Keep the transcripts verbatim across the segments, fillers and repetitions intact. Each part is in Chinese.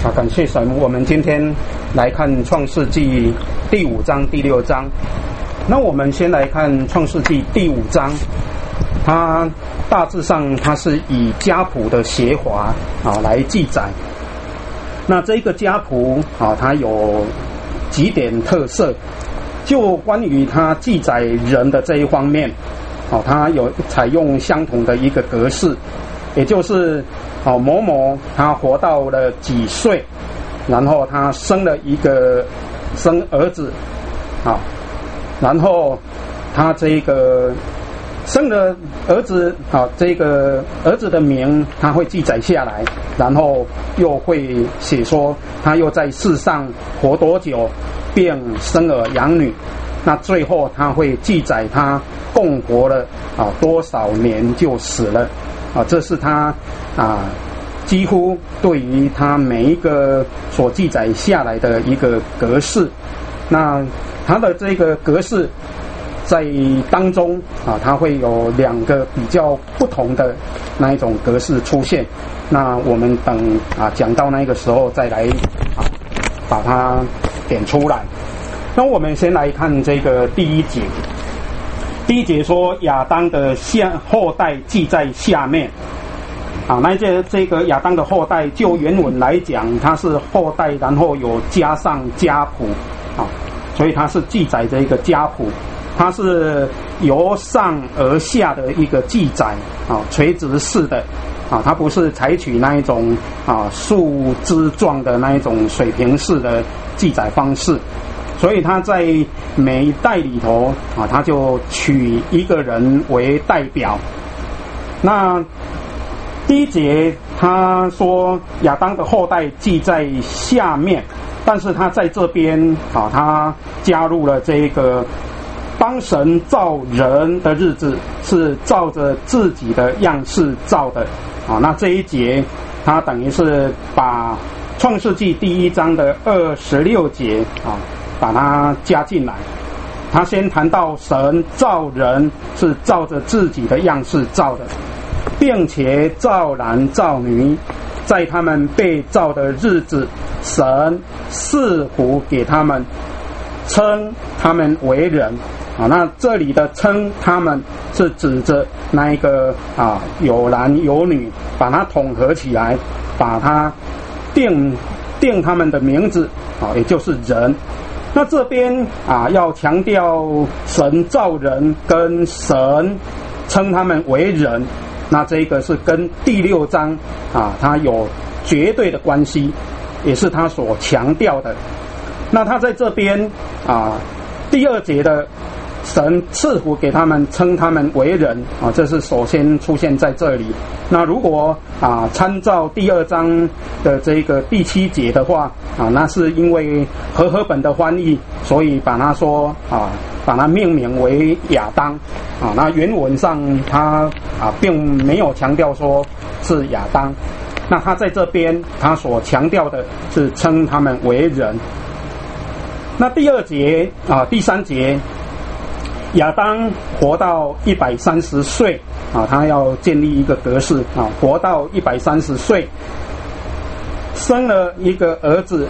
啊，感谢神，我们今天来看创世纪第五章第六章。那我们先来看创世纪第五章，它大致上它是以家谱的协华啊来记载。那这个家谱啊，它有几点特色，就关于它记载人的这一方面，啊，它有采用相同的一个格式，也就是哦，某某他活到了几岁，然后他生了一个生儿子，啊，然后他这个生了儿子，啊，这个儿子的名他会记载下来，然后又会写说他又在世上活多久，并生儿养女，那最后他会记载他共活了啊多少年就死了。啊，这是他啊，几乎对于他每一个所记载下来的一个格式。那他的这个格式在当中啊，它会有两个比较不同的那一种格式出现。那我们等啊讲到那个时候再来啊把它点出来。那我们先来看这个第一节。第一节说亚当的下后代记在下面，啊，那这这个亚当的后代，就原文来讲，它是后代，然后有加上家谱，啊，所以它是记载这一个家谱，它是由上而下的一个记载，啊，垂直式的，啊，它不是采取那一种啊树枝状的那一种水平式的记载方式。所以他在每一代里头啊，他就取一个人为代表。那第一节他说亚当的后代记在下面，但是他在这边啊，他加入了这个当神造人的日子是照着自己的样式造的啊。那这一节他等于是把创世纪第一章的二十六节啊把它加进来。他先谈到神造人是照着自己的样式造的，并且造男造女，在他们被造的日子，神赐福给他们，称他们为人啊。那这里的称他们是指着那一个啊有男有女，把它统合起来，把它定定他们的名字啊，也就是人。那这边啊，要强调神造人跟神称他们为人，那这个是跟第六章啊，它有绝对的关系，也是他所强调的。那他在这边啊，第二节的神赐福给他们，称他们为人啊，这是首先出现在这里。那如果啊参照第二章的这个第七节的话啊，那是因为和合本的翻译，所以把它说啊，把它命名为亚当啊。那原文上它啊并没有强调说是亚当，那他在这边他所强调的是称他们为人。那第二节啊，第三节。亚当活到一百三十岁啊，他要建立一个格式啊，活到一百三十岁，生了一个儿子，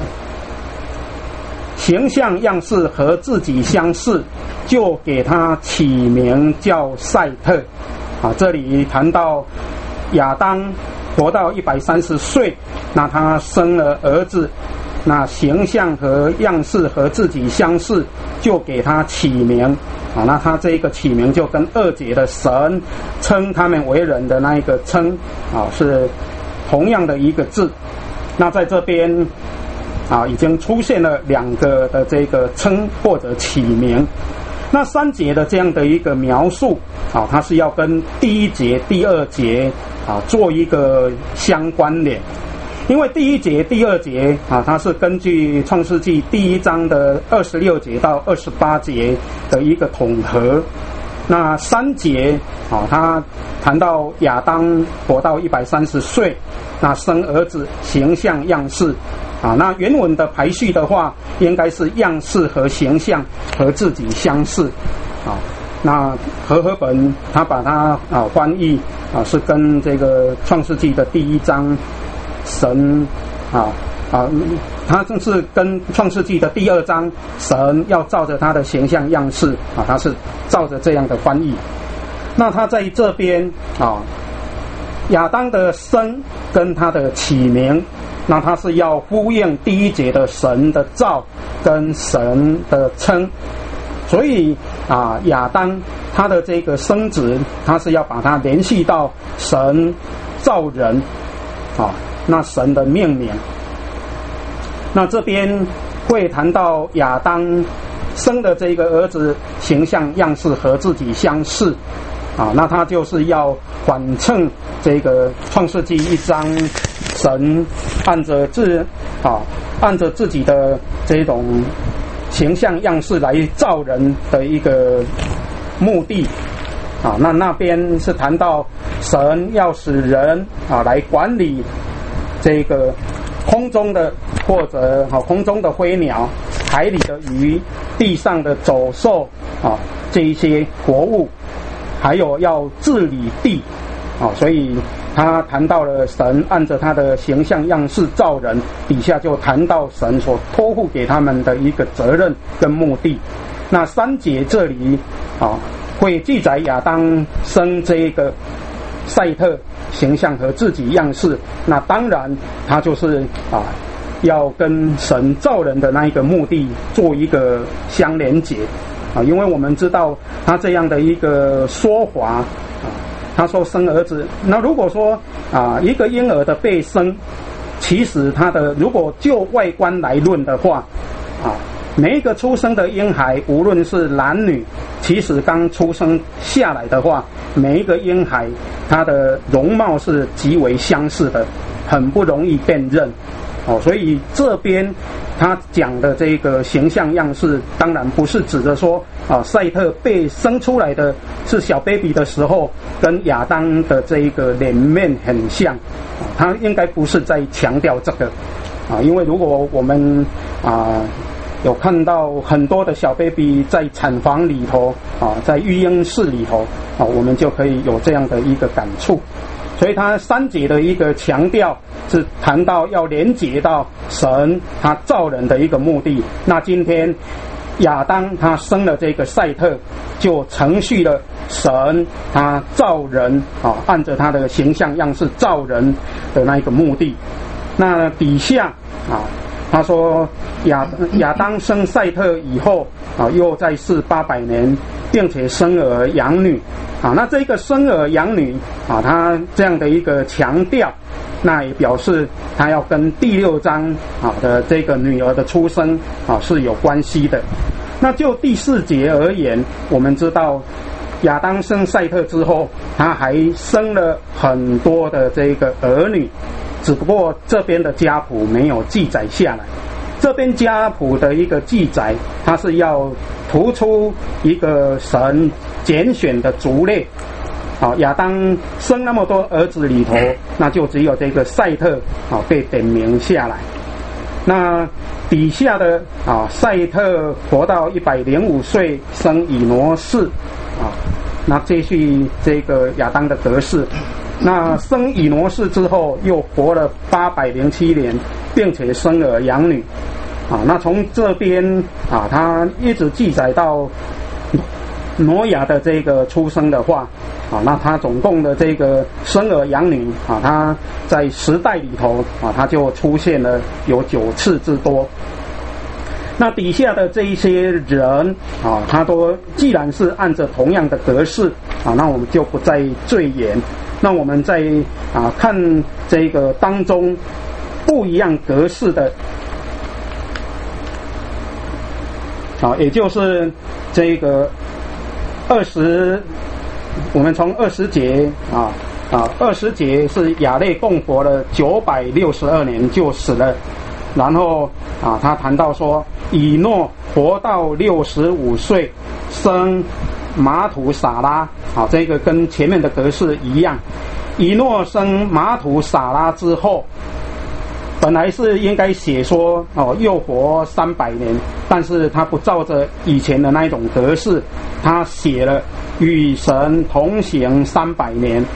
形象样式和自己相似，就给他起名叫赛特啊。这里谈到亚当活到一百三十岁，那他生了儿子，那形象和样式和自己相似，就给他起名。啊，那他这个起名就跟二节的神称他们为人的那一个称啊是同样的一个字。那在这边啊已经出现了两个的这个称或者起名。那三节的这样的一个描述啊，它是要跟第一节、第二节啊做一个相关联。因为第一节、第二节啊，它是根据创世纪第一章的二十六节到二十八节的一个统合。那三节啊，它谈到亚当活到一百三十岁，那生儿子，形象样式啊。那原文的排序的话，应该是样式和形象和自己相似啊。那和合本它把它啊翻译啊是跟这个创世纪的第一章。神啊啊，他正是跟创世纪的第二章，神要照着他的形象样式啊，他是照着这样的翻译。那他在这边啊，亚当的生跟他的起名，那他是要呼应第一节的神的造跟神的称，所以啊，亚当他的这个生殖，他是要把它联系到神造人啊，那神的命名。那这边会谈到亚当生的这个儿子形象样式和自己相似啊，那他就是要反衬这个创世纪一章神按着自啊按着自己的这种形象样式来造人的一个目的啊，那那边是谈到神要使人啊来管理这个空中的或者好空中的飞鸟、海里的鱼、地上的走兽啊这一些活物，还有要治理地啊，所以他谈到了神按着他的形象样式造人，底下就谈到神所托付给他们的一个责任跟目的。那三节这里啊会记载亚当生这个赛特形象和自己样式，那当然他就是啊要跟神造人的那一个目的做一个相连结啊，因为我们知道他这样的一个说法啊，他说生儿子，那如果说啊一个婴儿的被生，其实他的如果就外观来论的话啊，每一个出生的婴孩无论是男女，其实刚出生下来的话，每一个婴孩他的容貌是极为相似的，很不容易辨认哦，所以这边他讲的这个形象样式，当然不是指着说啊，赛特被生出来的是小 baby 的时候，跟亚当的这一个脸面很像，他应该不是在强调这个啊，因为如果我们啊有看到很多的小 baby 在产房里头啊，在育婴室里头啊，我们就可以有这样的一个感触。所以他三节的一个强调是谈到要连结到神他造人的一个目的。那今天亚当他生了这个赛特，就承续了神他造人啊，按着他的形象样式造人的那一个目的。那底下啊，他说亚亚当生赛特以后啊，又在世八百年，并且生儿养女啊。那这个生儿养女啊，他这样的一个强调，那也表示他要跟第六章啊的这个女儿的出生啊是有关系的。那就第四节而言，我们知道亚当生赛特之后，他还生了很多的这个儿女，只不过这边的家谱没有记载下来。这边家谱的一个记载，它是要突出一个神拣选的族类。好，亚当生那么多儿子里头，那就只有这个赛特啊被点名下来。那底下的啊赛特活到一百零五岁，生以挪士啊，那接续这个亚当的得势。那生以挪士之后，又活了八百零七年，并且生儿养女。啊，那从这边啊，他一直记载到挪亚的这个出生的话，啊，那他总共的这个生儿养女啊，他在十代里头啊，他就出现了有九次之多。那底下的这一些人啊，他都既然是按着同样的格式啊，那我们就不再赘言。那我们在啊看这个当中不一样格式的啊，也就是这个二十，我们从二十节啊啊二十节是亚类共活了九百六十二年就死了，然后啊他谈到说以诺活到六十五岁生马土撒拉，好，这个跟前面的格式一样。以诺生马土撒拉之后，本来是应该写说哦又活三百年，但是他不照着以前的那一种格式，他写了与神同行三百年。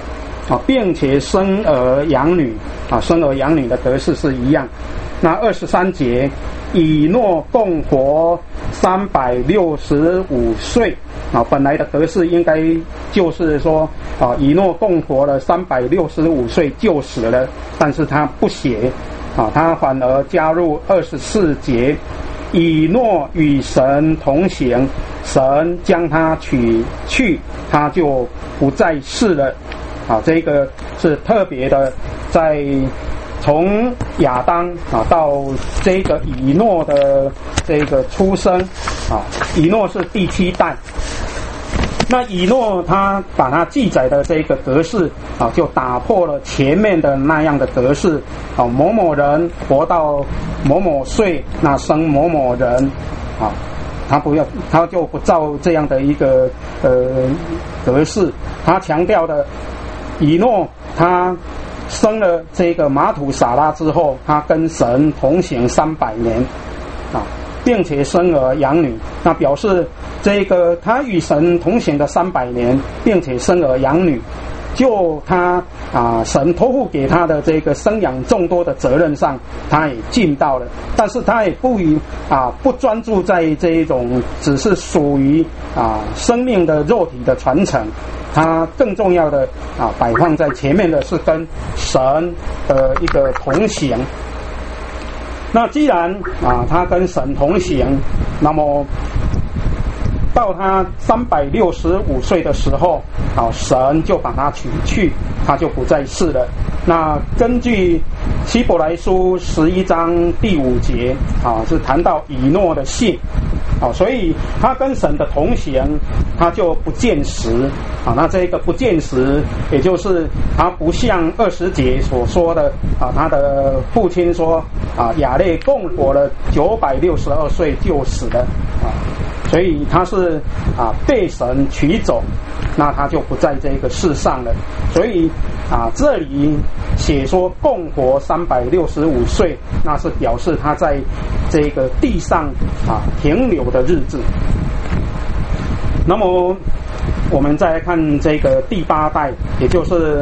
啊，并且生儿养女啊，生儿养女的格式是一样。那二十三节，以诺共活三百六十五岁啊，本来的格式应该就是说啊，以诺共活了三百六十五岁就死了，但是他不写啊，他反而加入二十四节，以诺与神同行，神将他取去，他就不再世了。啊，这个是特别的，在从亚当啊到这个以诺的这个出生啊，以诺是第七代。那以诺他把它记载的这个格式啊，就打破了前面的那样的格式啊，某某人活到某某岁，那生某某人啊，他不要，他就不照这样的一个呃格式，他强调的以诺他生了这个马土撒拉之后，他跟神同行三百年啊，并且生儿养女，那表示这个他与神同行的三百年，并且生儿养女，就他啊神托付给他的这个生养众多的责任上，他也尽到了。但是他也不与啊不专注在这一种只是属于啊生命的肉体的传承，他更重要的啊摆放在前面的是跟神的一个同行。那既然啊他跟神同行，那么到他三百六十五岁的时候，啊神就把他取去，他就不再世了。那根据希伯来书十一章第五节啊，是谈到以诺的信啊，所以他跟神的同行，他就不见时啊。那这个不见时，也就是他不像二十节所说的啊，他的父亲说啊，亚列共活了九百六十二岁就死了啊，所以他是啊被神取走，那他就不在这个世上了。所以啊，这里写说共活三百六十五岁，那是表示他在这个地上啊停留的日子。那么我们再来看这个第八代，也就是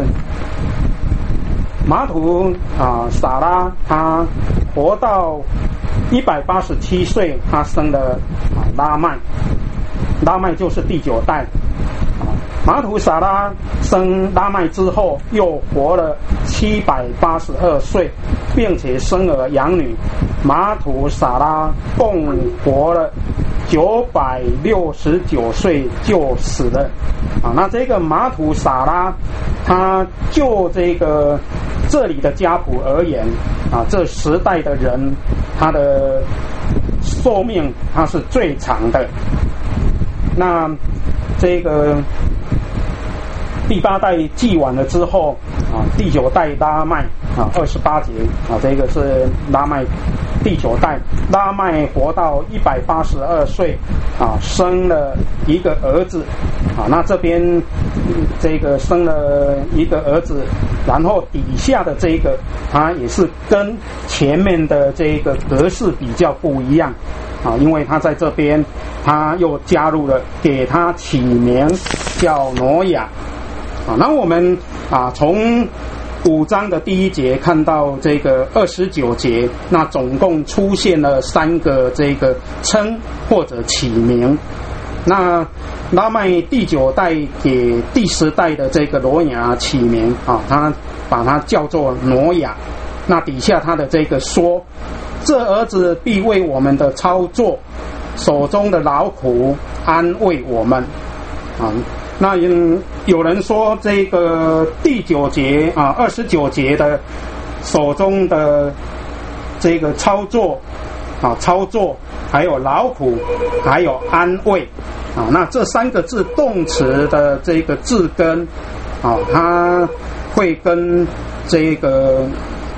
马土啊撒拉，他活到一百八十七岁，他生了啊拉麦，拉麦就是第九代。马土撒拉生拉麦之后，又活了七百八十二岁，并且生儿养女。马土撒拉共活了九百六十九岁就死了。啊，那这个马土撒拉，他就这个这里的家谱而言，啊，这十代的人，他的寿命他是最长的。那这个第八代记完了之后啊，第九代拉麦啊，二十八节啊，这个是拉麦第九代，拉麦活到一百八十二岁啊，生了一个儿子啊，那这边这个生了一个儿子，然后底下的这个他也是跟前面的这个格式比较不一样啊，因为他在这边他又加入了给他起名叫挪亚。啊，那我们啊从五章的第一节看到这个二十九节，那总共出现了三个这个称或者起名。那拉麦第九代给第十代的这个挪亚起名啊，他把它叫做挪亚。那底下他的这个说，这儿子必为我们的操作手中的劳苦安慰我们啊。那嗯，有人说这个第九节啊，二十九节的手中的这个操作啊，操作还有劳苦，还有安慰啊，那这三个字动词的这个字根啊，它会跟这个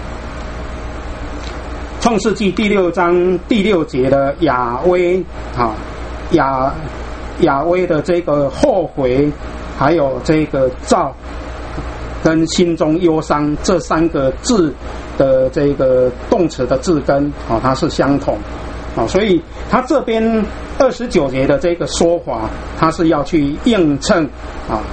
创世纪第六章第六节的亚威啊亚。亚威的这个后悔，还有这个躁，跟心中忧伤这三个字的这个动词的字根啊，它是相同啊，所以它这边二十九节的这个说法，它是要去映衬啊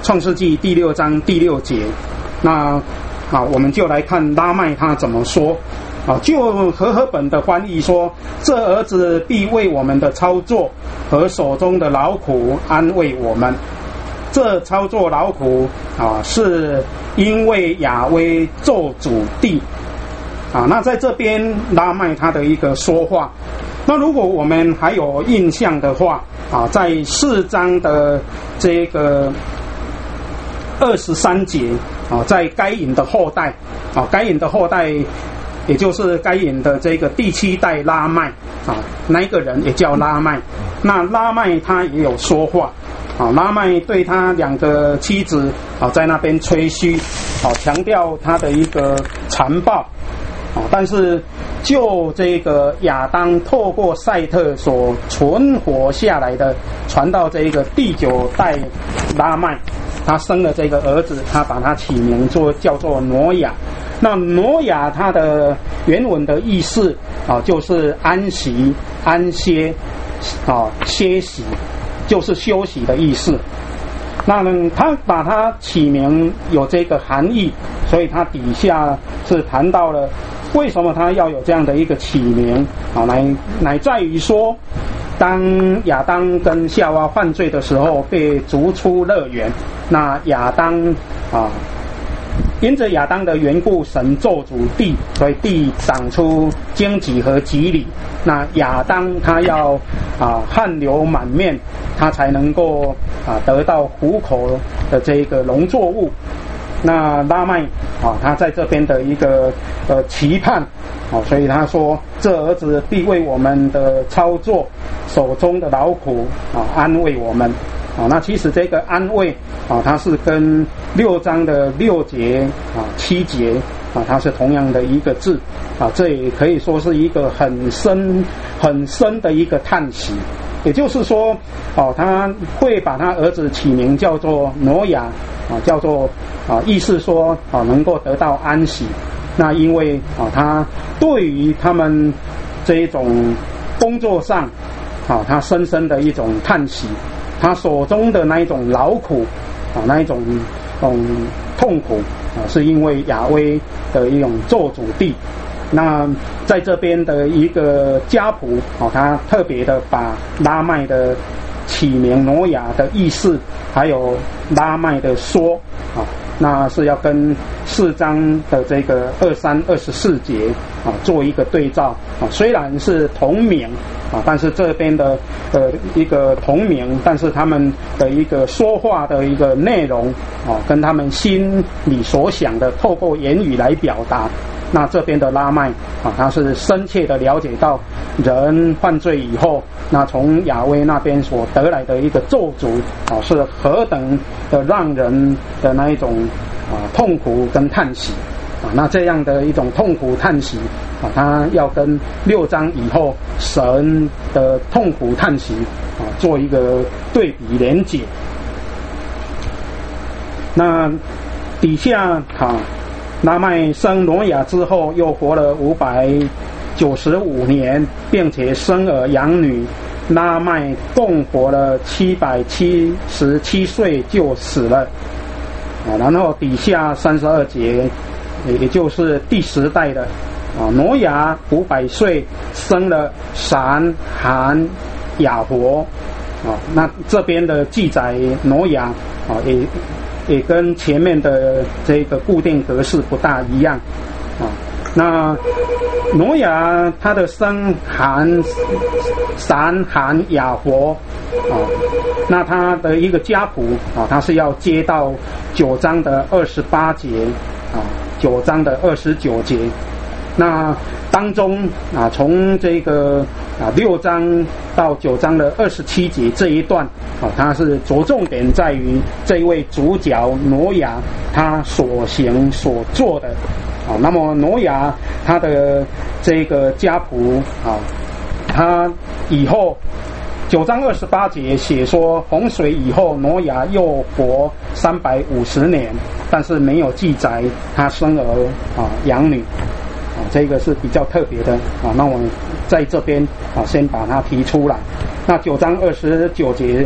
创世纪第六章第六节。那啊，我们就来看拉麦他怎么说。啊，就和合本的翻译说，这儿子必为我们的操作和手中的劳苦安慰我们。这操作劳苦啊，是因为亚威做主地啊。那在这边拉麦他的一个说话。那如果我们还有印象的话啊，在四章的这个二十三节啊，在该隐的后代啊，该隐的后代。也就是该隐的这个第七代拉麦啊，那一个人也叫拉麦。那拉麦他也有说话啊，拉麦对他两个妻子啊在那边吹嘘啊，强调他的一个残暴啊。但是就这个亚当透过赛特所存活下来的，传到这个第九代拉麦，他生了这个儿子，他把他起名做叫做挪亚。那挪亚它的原文的意思啊，就是安息、安歇啊、歇息，就是休息的意思。那呢，他把它起名有这个含义，所以他底下是谈到了为什么他要有这样的一个起名啊，乃乃在于说，当亚当跟夏娃犯罪的时候被逐出乐园，那亚当啊。因着亚当的缘故，神咒诅地，所以地长出荆棘和棘藜。那亚当他要啊汗流满面，他才能够啊得到糊口的这个农作物。那拉麦啊，他在这边的一个呃期盼啊，所以他说：“这儿子必为我们的操作手中的劳苦啊安慰我们。”啊，那其实这个安慰啊，它是跟六章的六节啊、七节啊，它是同样的一个字啊，这也可以说是一个很深、很深的一个叹息。也就是说，哦，他会把他儿子起名叫做挪亚啊，叫做啊，意思说啊，能够得到安息。那因为啊，他对于他们这一种工作上啊，他深深的一种叹息。他手中的那一种劳苦啊，那一种嗯痛苦啊，是因为亚威的一种做主地。那在这边的一个家谱啊，他特别的把拉麦的起名挪亚的意思，还有拉麦的说啊，那是要跟四章的这个二三二十四节啊做一个对照啊。虽然是同名啊，但是这边的呃一个同名，但是他们的一个说话的一个内容啊，跟他们心里所想的，透过言语来表达。那这边的拉麦啊，他是深切的了解到人犯罪以后，那从亚威那边所得来的一个咒诅啊，是何等的让人的那一种啊痛苦跟叹息啊。那这样的一种痛苦叹息啊，他要跟六章以后神的痛苦叹息啊做一个对比连结。那底下啊。拉麦生挪亚之后，又活了五百九十五年，并且生儿养女。拉麦共活了七百七十七岁就死了。啊，然后底下三十二节，也就是第十代的啊，挪亚五百岁生了闪、含、雅伯。啊，那这边的记载挪亚啊也。也跟前面的这个固定格式不大一样啊。那挪亚他的生含、闪、含、雅伯啊，那他的一个家谱啊，他是要接到九章的二十八节啊，九章的二十九节。那当中啊，从这个啊六章到九章的二十七节这一段啊，它是着重点在于这一位主角挪亚他所行所做的啊。那么挪亚他的这个家谱啊，他以后九章二十八节写说，洪水以后挪亚又活三百五十年，但是没有记载他生儿啊养女。啊，这个是比较特别的啊。那我们在这边啊，先把它提出来。那九章二十九节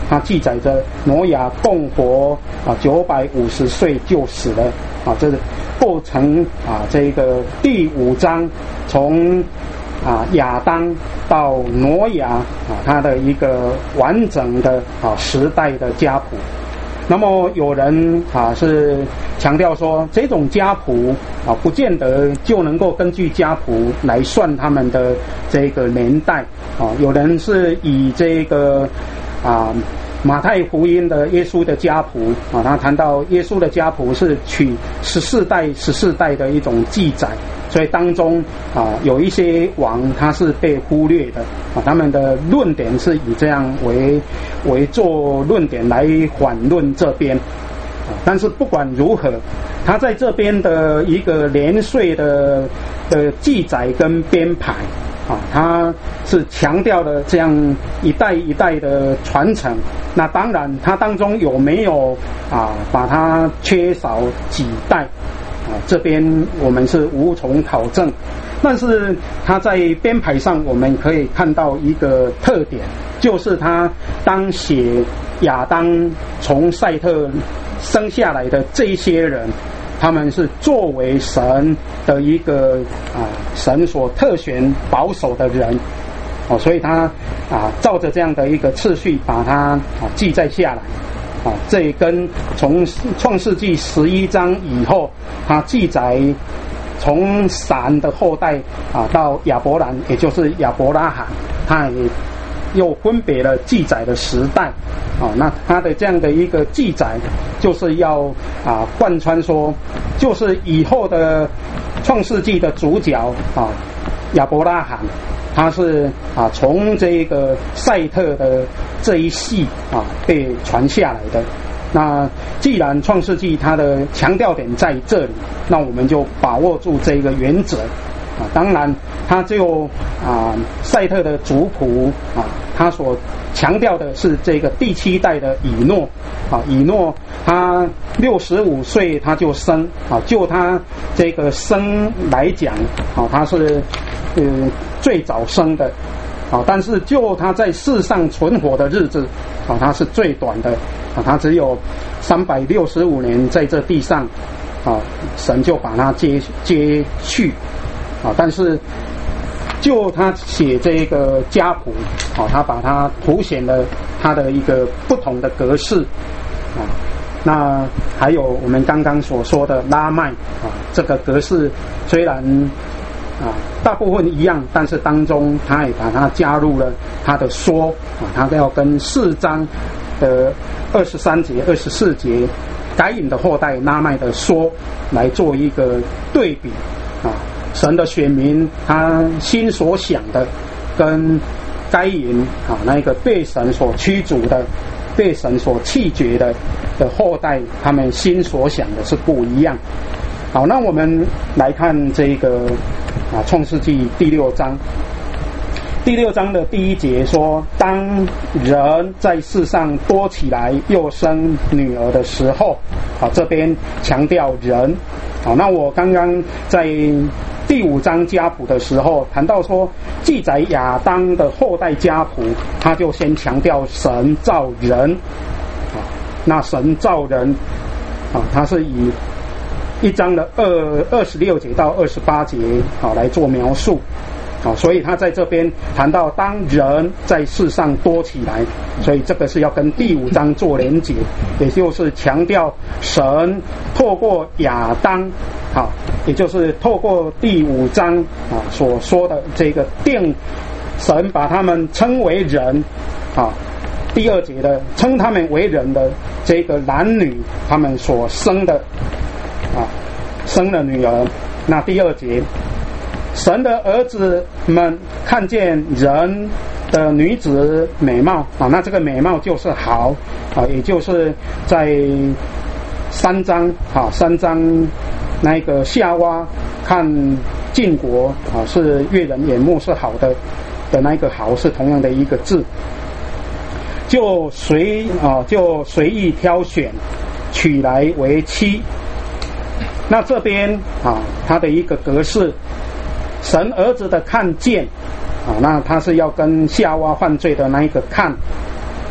它记载着挪亚共活啊九百五十岁就死了啊，这是构成啊这个第五章从啊亚当到挪亚啊它的一个完整的啊时代的家谱。那么有人啊是强调说，这种家谱啊不见得就能够根据家谱来算他们的这个年代啊。有人是以这个啊马太福音的耶稣的家谱啊，他谈到耶稣的家谱是取十四代十四代的一种记载，所以当中啊有一些王他是被忽略的啊，他们的论点是以这样为为做论点来反论这边啊。但是不管如何，他在这边的一个年岁的的记载跟编排啊，他是强调的这样一代一代的传承。那当然，它当中有没有啊把它缺少几代啊？这边我们是无从考证。但是它在编排上，我们可以看到一个特点，就是他当写亚当从赛特生下来的这些人，他们是作为神的一个啊神所特选保守的人哦，所以他啊照着这样的一个次序把它啊记载下来啊，这也跟从创世纪十一章以后，他记载从闪的后代啊到亚伯兰，也就是亚伯拉罕，他也又分别了记载的时代啊，那他的这样的一个记载，就是要啊贯穿说，就是以后的创世纪的主角啊亚伯拉罕，他是啊从这个赛特的这一系啊被传下来的。那既然创世纪它的强调点在这里，那我们就把握住这个原则啊。当然，他就啊赛特的族谱啊，他所强调的是这个第七代的以诺啊。以诺他六十五岁他就生啊，就他这个生来讲啊，他是呃最早生的啊，但是就他在世上存活的日子啊，他是最短的啊，他只有三百六十五年在这地上啊，神就把他接接去啊，但是就他写这个家谱啊，他把它凸显了他的一个不同的格式啊。那还有我们刚刚所说的拉麦啊，这个格式虽然啊大部分一样，但是当中他也把它加入了他的说啊，他要跟四章的二十三节、二十四节该隐的后代拉麦的说来做一个对比啊。神的选民他心所想的跟该隐啊那个被神所驱逐的、被神所弃绝的的后代，他们心所想的是不一样。好，那我们来看这个啊创世纪第六章。第六章的第一节说，当人在世上多起来又生女儿的时候，啊这边强调人。好，那我刚刚在第五章家谱的时候谈到说，记载亚当的后代家谱，他就先强调神造人啊，那神造人啊，他是以一章的二二十六节到二十八节啊来做描述啊，所以他在这边谈到当人在世上多起来，所以这个是要跟第五章做连结，也就是强调神透过亚当啊，也就是透过第五章啊所说的这个定，神把他们称为人啊。第二节的称他们为人的这个男女，他们所生的啊，生了女儿。那第二节，神的儿子们看见人的女子美貌啊，那这个美貌就是好啊，也就是在三章啊，三章那个夏娃看晋国啊，是悦人眼目是好的的那个好是同样的一个字，就随啊就随意挑选取来为妻。那这边啊，它的一个格式，神儿子的看见啊，那他是要跟夏娃犯罪的那一个看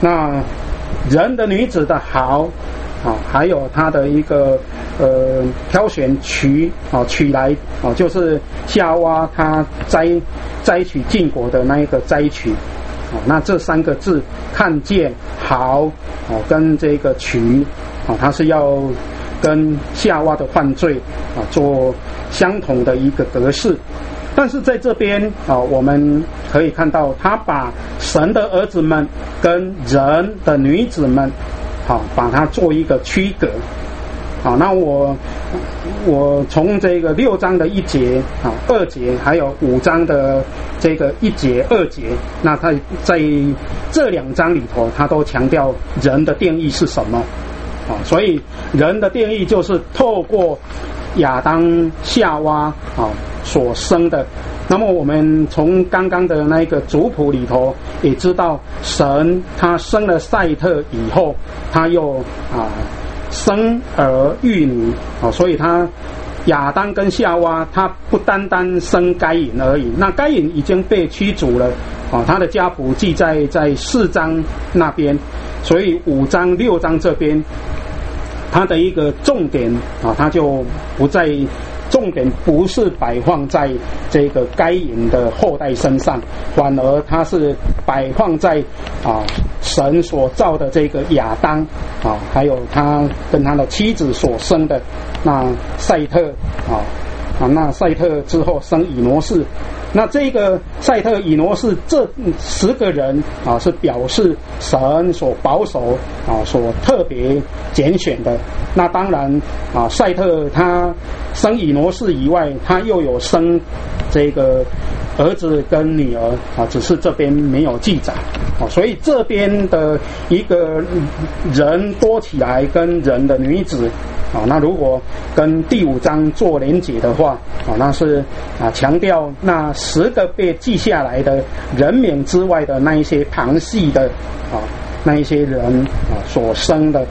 那人的女子的好啊，还有他的一个呃挑选取啊取来啊，就是夏娃他摘摘取禁果的那一个摘取啊，那这三个字看见好啊跟这个取啊，它是要跟夏娃的犯罪啊做相同的一个格式。但是在这边啊，我们可以看到，他把神的儿子们跟人的女子们，好，把它做一个区隔。好，那我我从这个六章的一节啊、二节，还有五章的这个一节、二节，那他在这两章里头，他都强调人的定义是什么。啊，所以人的定义就是透过亚当、夏娃啊所生的。那么我们从刚刚的那个族谱里头也知道，神他生了赛特以后，他又啊生儿育女啊，所以他亚当跟夏娃他不单单生该隐而已。那该隐已经被驱逐了啊，他的家谱记载在四章那边，所以五章、六章这边，他的一个重点啊，他就不在。重点不是摆放在这个该隐的后代身上，反而它是摆放在啊神所造的这个亚当啊，还有他跟他的妻子所生的那赛特啊啊，那赛特之后生以挪士。那这个赛特、以挪士这十个人啊，是表示神所保守啊、所特别拣选的。那当然啊，赛特他生以挪士以外，他又有生这个儿子跟女儿啊，只是这边没有记载啊。所以这边的一个人多起来跟人的女子啊，那如果跟第五章做连结的话啊，那是啊强调那十个被记下来的人名之外的那一些旁系的啊那一些人啊所生的。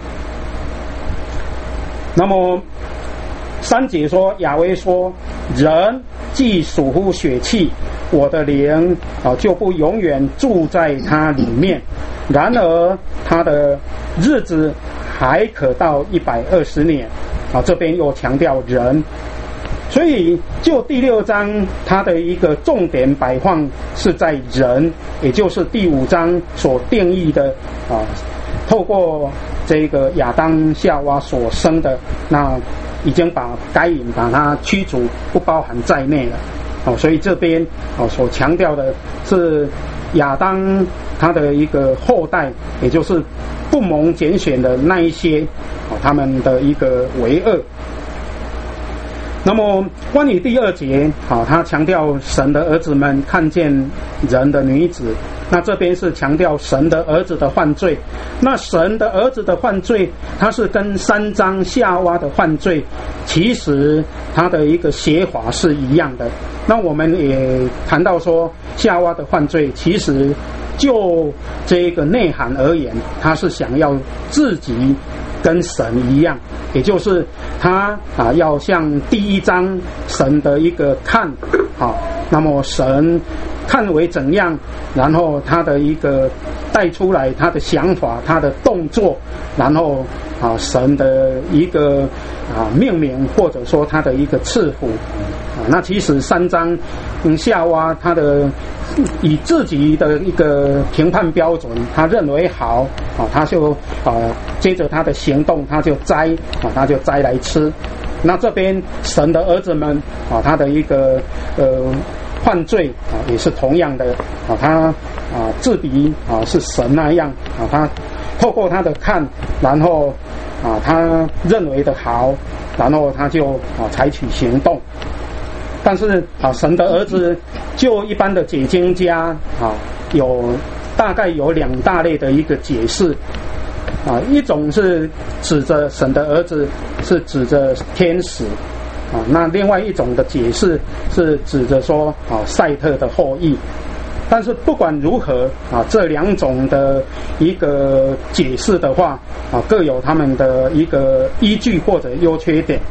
那么三节说，亚威说，人既属乎血气，我的灵啊就不永远住在他里面，然而他的日子还可到一百二十年啊，这边又强调人。所以就第六章它的一个重点摆放是在人，也就是第五章所定义的啊，透过这个亚当夏娃所生的，那已经把该隐把它驱逐，不包含在内了。哦，所以这边哦所强调的是亚当他的一个后代，也就是不蒙拣选的那一些哦，他们的一个为恶。那么关于第二节，好，他强调神的儿子们看见人的女子，那这边是强调神的儿子的犯罪。那神的儿子的犯罪，它是跟三章夏娃的犯罪，其实它的一个写法是一样的。那我们也谈到说，夏娃的犯罪其实就这个内涵而言，他是想要自己跟神一样，也就是他啊要像第一章神的一个看啊，那么神看为怎样，然后他的一个带出来他的想法、他的动作，然后啊神的一个啊命名或者说他的一个赐福啊，那其实三章嗯夏娃他的以自己的一个评判标准，他认为好啊，他就啊接着他的行动，他就摘啊，他就摘来吃。那这边神的儿子们啊，他的一个呃犯罪啊，也是同样的啊，他啊自比啊是神那样啊，他透过他的看，然后啊他认为的好，然后他就啊采取行动。但是啊，神的儿子就一般的解经家啊，有大概有两大类的一个解释啊，一种是指着神的儿子是指着天使啊，那另外一种的解释是指着说啊赛特的后裔。但是不管如何啊，这两种的一个解释的话啊，各有他们的一个依据或者优缺点。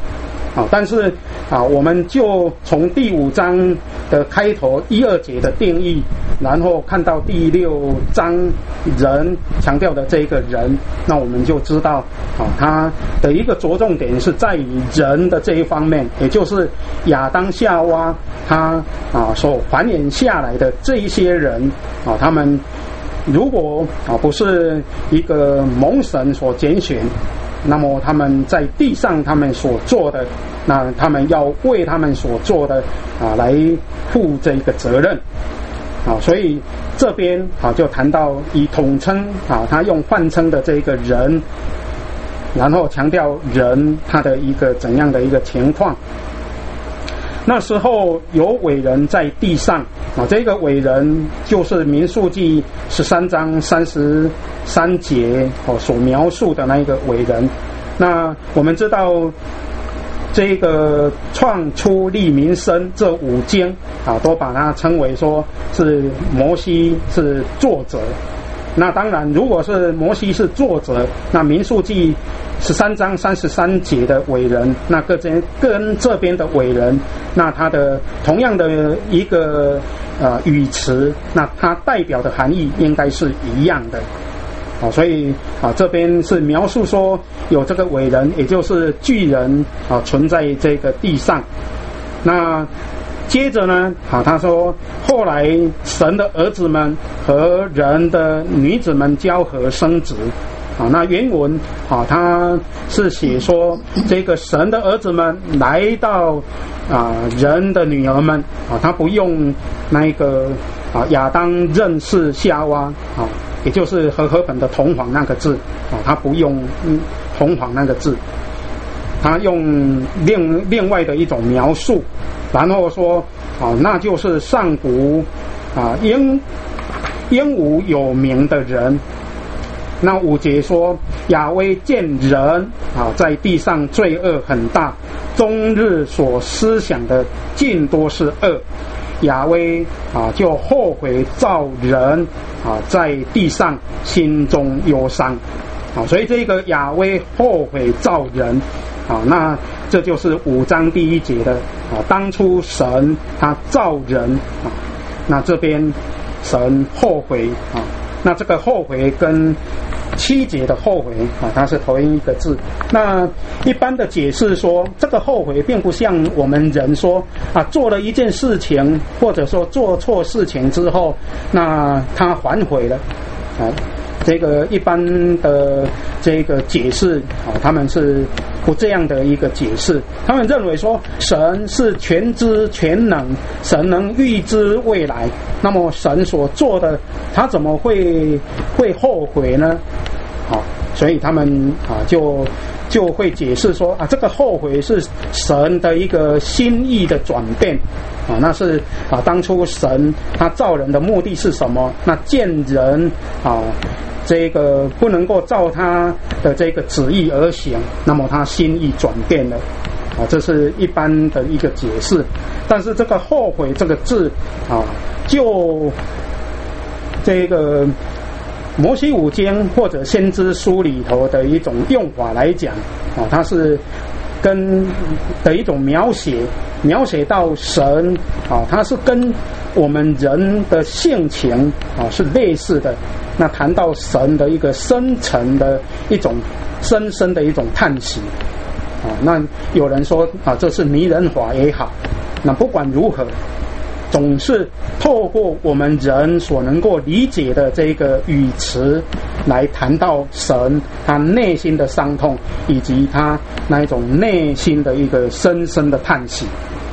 啊，但是啊，我们就从第五章的开头一二节的定义，然后看到第六章人强调的这个人，那我们就知道啊，他的一个着重点是在于人的这一方面，也就是亚当夏娃他啊所繁衍下来的这一些人啊，他们如果啊不是一个蒙神所拣选，那么他们在地上他们所做的，那他们要为他们所做的啊来负这个责任啊，所以这边啊就谈到以统称啊，他用泛称的这个人，然后强调人他的一个怎样的一个情况。那时候有伟人在地上啊，这个伟人就是民数记十三章三十三节哦所描述的那一个伟人。那我们知道这个创出利民申这五经啊，都把它称为说是摩西是作者。那当然，如果是摩西是作者，那民数记十三章三十三节的伟人，那跟这跟这边的伟人，那他的同样的一个呃语词，那它代表的含义应该是一样的。啊，所以啊这边是描述说有这个伟人，也就是巨人啊存在这个地上。那接着呢，啊，他说后来神的儿子们和人的女子们交合生子，啊，那原文啊，他是写说这个神的儿子们来到啊人的女儿们，啊，他不用那个啊亚当认识夏娃，啊，也就是和合本的同房那个字，啊，他不用嗯同房那个字。他用另另外的一种描述，然后说啊，那就是上古啊英英武有名的人。那五节说亚威见人啊在地上罪恶很大，终日所思想的尽多是恶，亚威啊就后悔造人啊在地上心中忧伤啊，所以这个亚威后悔造人。啊，那这就是五章第一节的啊，当初神他造人啊，那这边神后悔啊，那这个后悔跟七节的后悔啊，它是同一个字。那一般的解释说，这个后悔并不像我们人说啊，做了一件事情或者说做错事情之后，那他反悔了啊。这个一般的这个解释啊，他们是不这样的一个解释。他们认为说，神是全知全能，神能预知未来。那么神所做的，他怎么会会后悔呢？好，所以他们啊就就会解释说啊，这个后悔是神的一个心意的转变啊，那是啊当初神他造人的目的是什么？那见人啊。这个不能够照他的这个旨意而行，那么他心意转变了啊，这是一般的一个解释。但是这个后悔这个字啊，就这个摩西五经或者先知书里头的一种用法来讲啊，它是跟的一种描写，描写到神啊，它是跟我们人的性情啊是类似的。那谈到神的一个深层的一种深深的一种叹息啊，那有人说啊，这是拟人法也好，那不管如何，总是透过我们人所能够理解的这个语词来谈到神他内心的伤痛，以及他那一种内心的一个深深的叹息。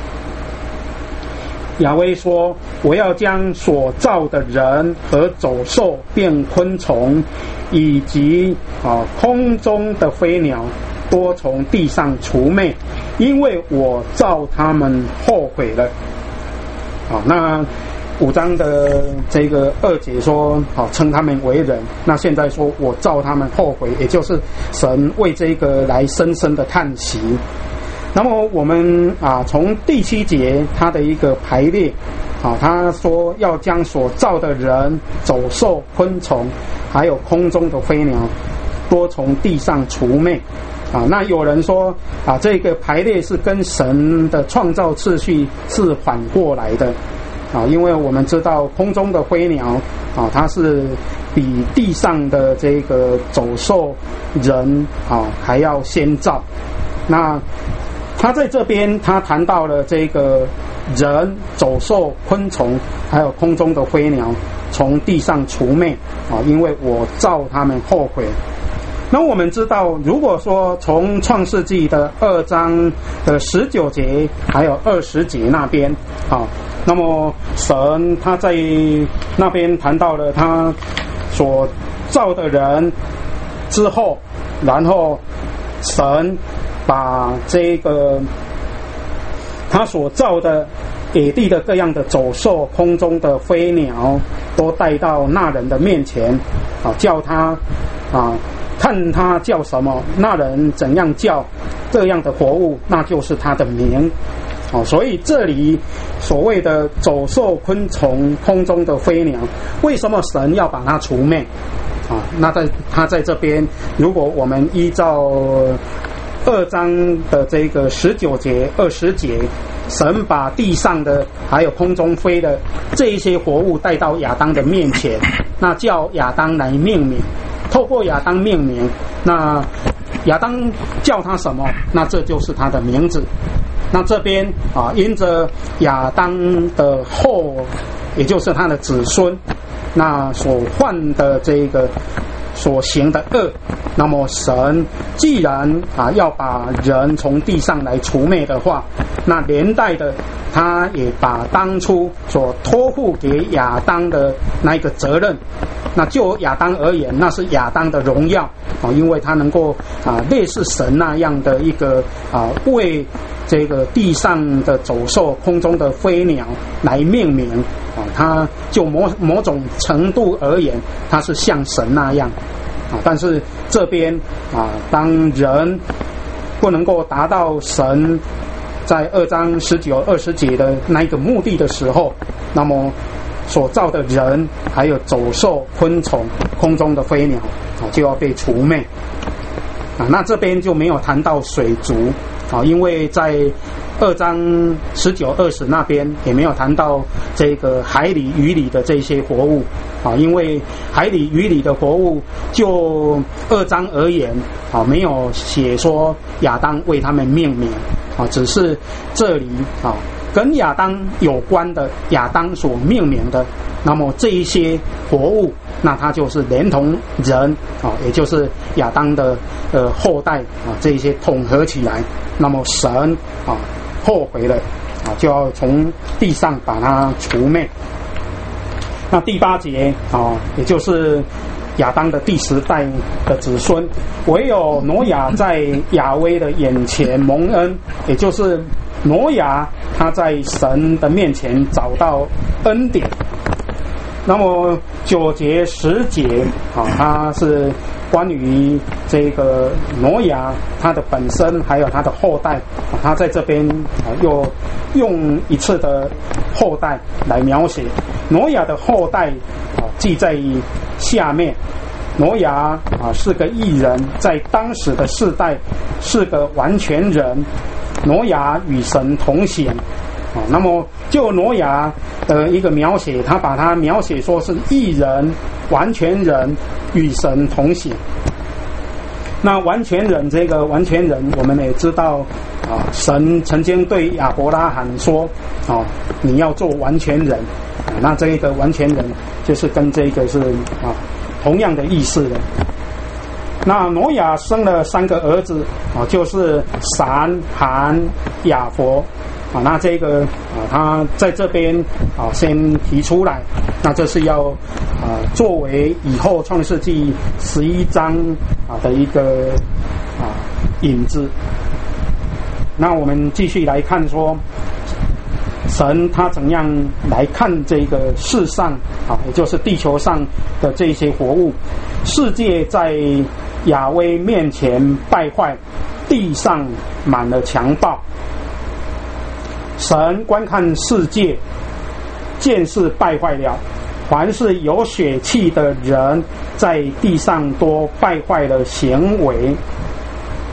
亚威说，我要将所造的人和走兽变昆虫，以及啊空中的飞鸟多从地上除灭，因为我造他们后悔了。啊，那五章的这个二节说，好称他们为人，那现在说我造他们后悔，也就是神为这个来深深的叹息。那么我们啊，从第七节它的一个排列啊，他说要将所造的人、走兽、昆虫，还有空中的飞鸟，多从地上除灭啊，那有人说啊，这个排列是跟神的创造次序是反过来的啊，因为我们知道空中的飞鸟啊，它是比地上的这个走兽人啊还要先造。那他在这边他谈到了这个人、走兽、昆虫，还有空中的飞鸟从地上除灭啊，因为我造他们后悔。那我们知道，如果说从创世纪的二章的十九节还有二十节那边啊，那么神他在那边谈到了他所造的人之后，然后神把这个他所造的野地的各样的走兽、空中的飞鸟都带到那人的面前啊，叫他啊看他叫什么，那人怎样叫这样的活物，那就是他的名。哦，所以这里所谓的走兽、昆虫、空中的飞鸟，为什么神要把它除灭？啊，那在他在这边，如果我们依照二章的这个十九节、二十节，神把地上的还有空中飞的这一些活物带到亚当的面前，那叫亚当来命名。透过亚当命名，那亚当叫他什么，那这就是他的名字。那这边啊，因着亚当的后，也就是他的子孙，那所犯的这个所行的恶，那么神既然啊要把人从地上来除灭的话，那连带的他也把当初所托付给亚当的那一个责任，那就亚当而言，那是亚当的荣耀啊，因为他能够啊类似神那样的一个啊为这个地上的走兽、空中的飞鸟来命名啊，他就某某种程度而言，他是像神那样啊。但是这边啊，当人不能够达到神在二章十九、二十节的那一个目的的时候，那么所造的人还有走兽、昆虫、空中的飞鸟啊，就要被除灭啊。那这边就没有谈到水族啊，因为在二章十九、二十那边也没有谈到这个海里、鱼里的这些活物啊，因为海里、鱼里的活物就二章而言啊，没有写说亚当为他们命名啊，只是这里啊跟亚当有关的亚当所命名的，那么这一些活物，那它就是连同人啊，也就是亚当的呃后代啊，这一些统合起来，那么神啊后悔了啊，就要从地上把它除灭。那第八节啊，也就是亚当的第十代的子孙，唯有挪亚在亚威的眼前蒙恩，也就是挪亚他在神的面前找到恩典。那么九节十节啊，它是关于这个挪亚他的本身还有他的后代啊，他在这边啊又用一次的后代来描写挪亚的后代啊，记在下面。挪亚啊是个义人，在当时的世代是个完全人，挪亚与神同行啊。那么就挪亚的一个描写，他把它描写说是义人、完全人与神同行。那完全人，这个完全人我们也知道啊，神曾经对亚伯拉罕说啊，你要做完全人啊。那这个完全人就是跟这个是啊同样的意思的。那挪亚生了三个儿子啊，就是闪、含、雅弗啊。那这个啊，他在这边啊先提出来，那这是要啊作为以后创世纪十一章啊的一个啊引子。那我们继续来看说，神他怎样来看这个世上啊，也就是地球上的这些活物。世界在亚威面前败坏，地上满了强暴。神观看世界，见是败坏了，凡是有血气的人在地上都败坏了行为。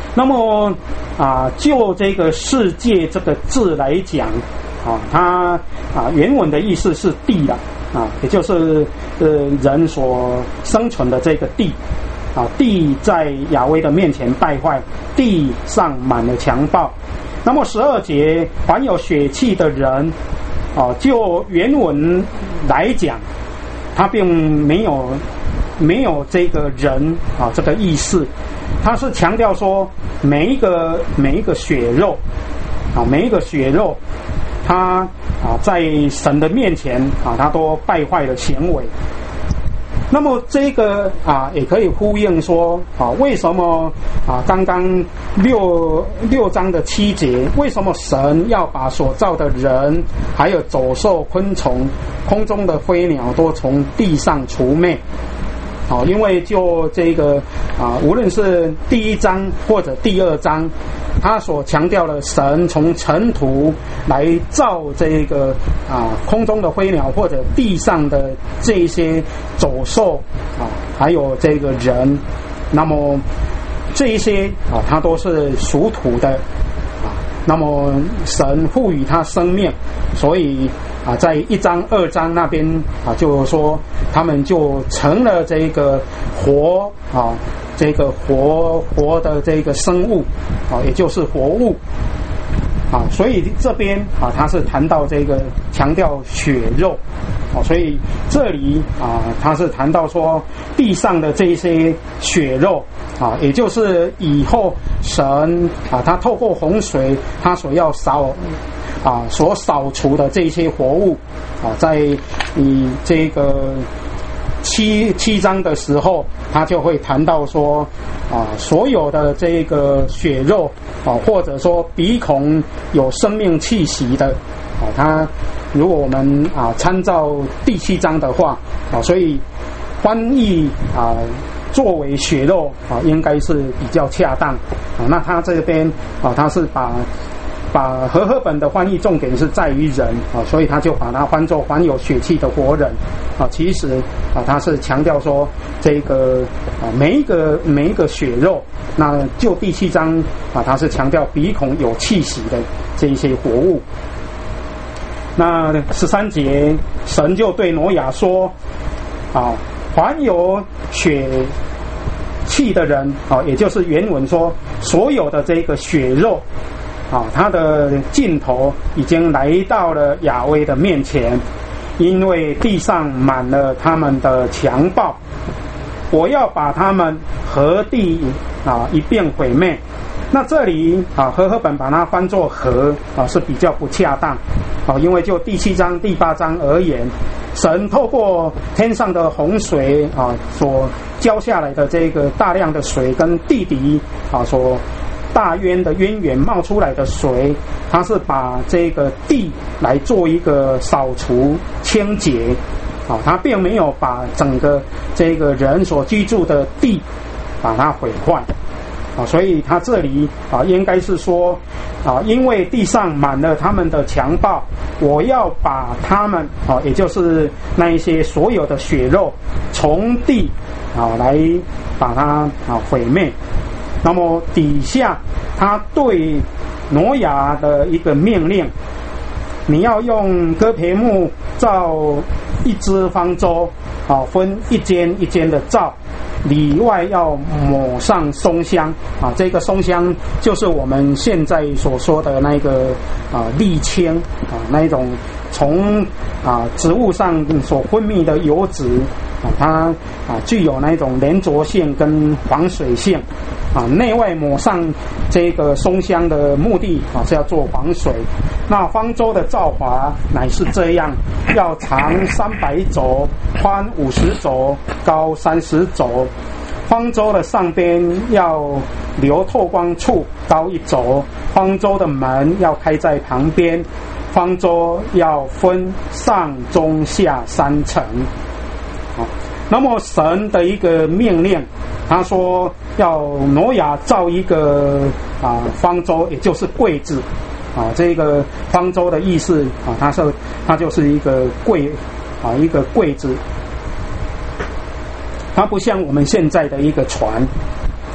那么啊，就这个世界这个字来讲，啊，它啊原文的意思是地了啊，也就是呃人所生存的这个地啊，地在亚威的面前败坏，地上满了强暴。那么十二节，凡有血气的人，啊，就原文来讲，他并没有没有这个人啊这个意思，他是强调说每一个每一个血肉啊，每一个血肉，他啊在神的面前啊，他都败坏了行为。那么这个啊，也可以呼应说啊，为什么啊，刚刚六六章的七节，为什么神要把所造的人，还有走兽、昆虫、空中的飞鸟都从地上除灭？好，因为就这个啊，无论是第一章或者第二章，他所强调的神从尘土来造这个啊空中的飞鸟或者地上的这些走兽啊，还有这个人，那么这一些啊，它都是属土的啊。那么神赋予它生命，所以啊，在一章二章那边啊，就说他们就成了这个活啊，这个活活的这个生物啊，也就是活物啊。所以这边啊，他是谈到这个强调血肉啊，所以这里啊，他是谈到说地上的这些血肉啊，也就是以后神啊，他透过洪水，他所要扫。啊，所扫除的这些活物啊，在你这个七七章的时候，他就会谈到说啊，所有的这个血肉啊，或者说鼻孔有生命气息的啊，他如果我们啊参照第七章的话啊，所以翻译啊作为血肉啊，应该是比较恰当啊。那他这边啊，他是把。把和合本的翻译重点是在于人啊，所以他就把它翻作凡有血气的活人啊。其实啊，他是强调说这个啊每一个每一个血肉，那就第七章啊，他是强调鼻孔有气息的这一些活物。那十三节，神就对挪亚说啊，凡有血气的人啊，也就是原文说所有的这个血肉。啊，他的尽头已经来到了亚威的面前，因为地上满了他们的强暴，我要把他们和地啊一并毁灭。那这里啊，和合本把它翻作和啊是比较不恰当啊，因为就第七章、第八章而言，神透过天上的洪水啊所浇下来的这个大量的水跟地底啊所。大渊的渊源冒出来的水，它是把这个地来做一个扫除清洁啊，它并没有把整个这个人所居住的地把它毁坏啊，所以它这里啊应该是说啊，因为地上满了他们的强暴，我要把他们啊，也就是那一些所有的血肉从地啊来把它啊毁灭。那么底下他对挪亚的一个命令，你要用戈培木造一只方舟啊，分一间一间的造，里外要抹上松香啊，这个松香就是我们现在所说的那个啊沥青啊，那一种从啊植物上所分泌的油脂啊，它啊具有那种粘着性跟防水性啊，内外抹上这个松香的目的啊是要做防水。那方舟的造法乃是这样，要长三百肘，宽五十肘，高三十肘。方舟的上边要留透光处，高一肘。方舟的门要开在旁边。方舟要分上中下三层。好，那么神的一个命令，他说要挪亚造一个啊方舟，也就是柜子啊。这个方舟的意思啊，它是它就是一个柜啊，一个柜子。它不像我们现在的一个船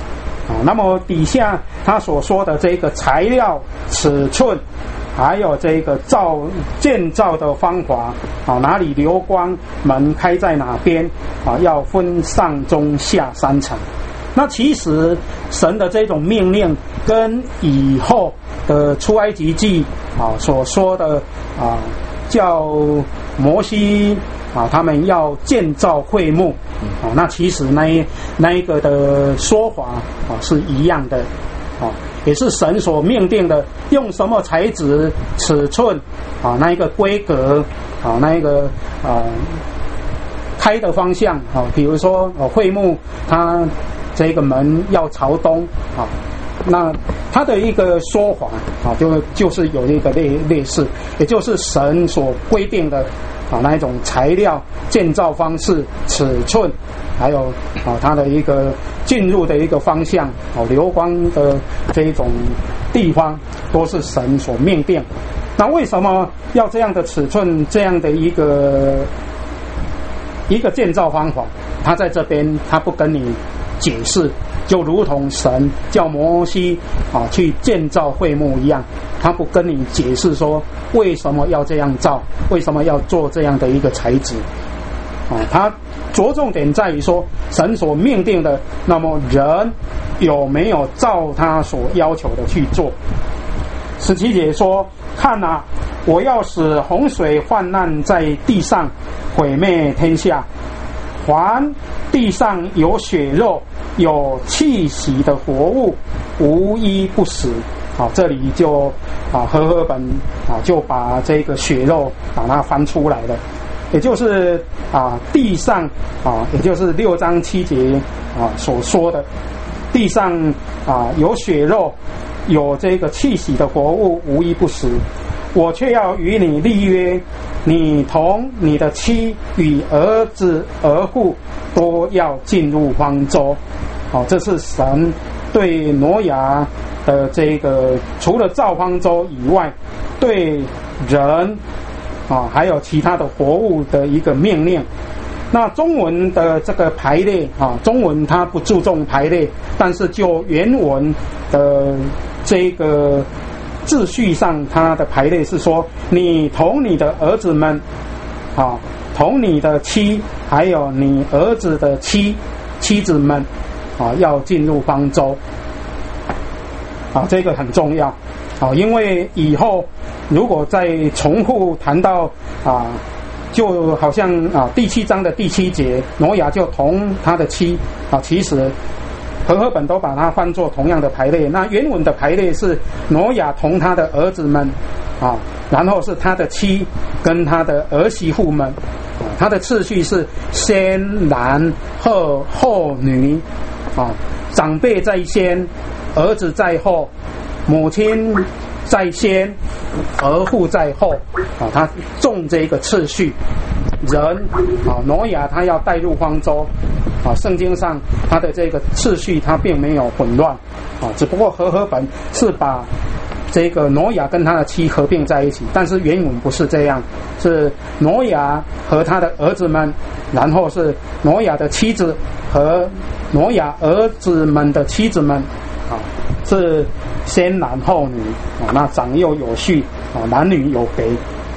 啊。那么底下他所说的这个材料、尺寸，还有这个造建造的方法啊，哪里流光，门开在哪边啊，要分上中下三层。那其实神的这种命令跟以后的出埃及记啊所说的啊，叫摩西啊他们要建造会幕啊，那其实那一那一个的说法啊是一样的啊，也是神所命定的，用什么材质、尺寸啊，那一个规格啊，那一个啊开的方向啊，比如说哦会幕它这个门要朝东啊，那它的一个说法啊，就就是有一个类类似，也就是神所规定的啊那一种材料、建造方式、尺寸，还有啊它的一个进入的一个方向，哦流光的这一种地方，都是神所命定。那为什么要这样的尺寸，这样的一个一个建造方法？他在这边他不跟你解释，就如同神叫摩西啊去建造会幕一样，他不跟你解释说为什么要这样造，为什么要做这样的一个材质啊，他着重点在于说神所命定的，那么人有没有照他所要求的去做。十七节说，看啊，我要使洪水泛滥在地上，毁灭天下，凡地上有血肉、有气息的活物，无一不死。好，这里就啊和合本啊就把这个血肉把它翻出来了，也就是啊地上啊，也就是六章七节啊所说的，地上啊有血肉、有这个气息的活物，无一不死。我却要与你立约，你同你的妻与儿子儿妇都要进入方舟。好，这是神对挪亚的这个除了造方舟以外，对人啊还有其他的活物的一个命令。那中文的这个排列啊，中文它不注重排列，但是就原文的这个秩序上，它的排列是说，你同你的儿子们啊，同你的妻，还有你儿子的妻妻子们啊，要进入方舟啊，这个很重要啊，因为以后如果再重复谈到啊，就好像啊第七章的第七节，挪亚就同他的妻啊，其实和合本都把它翻作同样的排列。那原文的排列是挪亚同他的儿子们啊，然后是他的妻跟他的儿媳妇们啊，他的次序是先男后后女啊，长辈在先，儿子在后，母亲在先，儿妇在后啊，他重这个次序。人啊，挪亚他要带入方舟啊，圣经上他的这个次序他并没有混乱啊，只不过和合本是把这个挪亚跟他的妻合并在一起，但是原文不是这样，是挪亚和他的儿子们，然后是挪亚的妻子和挪亚儿子们的妻子们啊，是先男后女啊，那长幼有序啊，男女有别。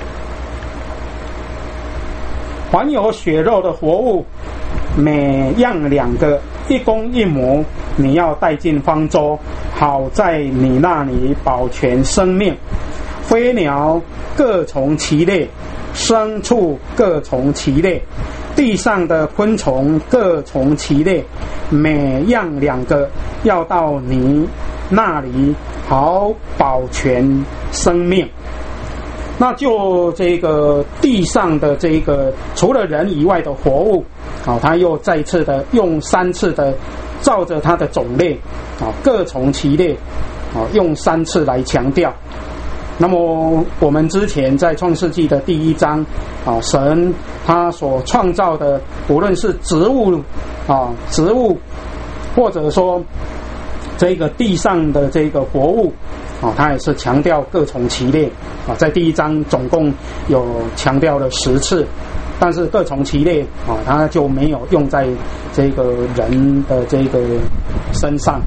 凡有血肉的活物，每样两个，一公一母，你要带进方舟，好在你那里保全生命。飞鸟各从其类，牲畜各从其类，地上的昆虫各从其类，每样两个，要到你那里好保全生命。那就这个地上的这个除了人以外的活物啊，他又再次的用三次的照着它的种类啊，各从其类啊，用三次来强调。那么我们之前在创世纪的第一章啊，神他所创造的，无论是植物啊，植物或者说这个地上的这个活物啊，他也是强调各从其类啊，在第一章总共有强调了十次，但是各从其类啊，他就没有用在这个人的这个身上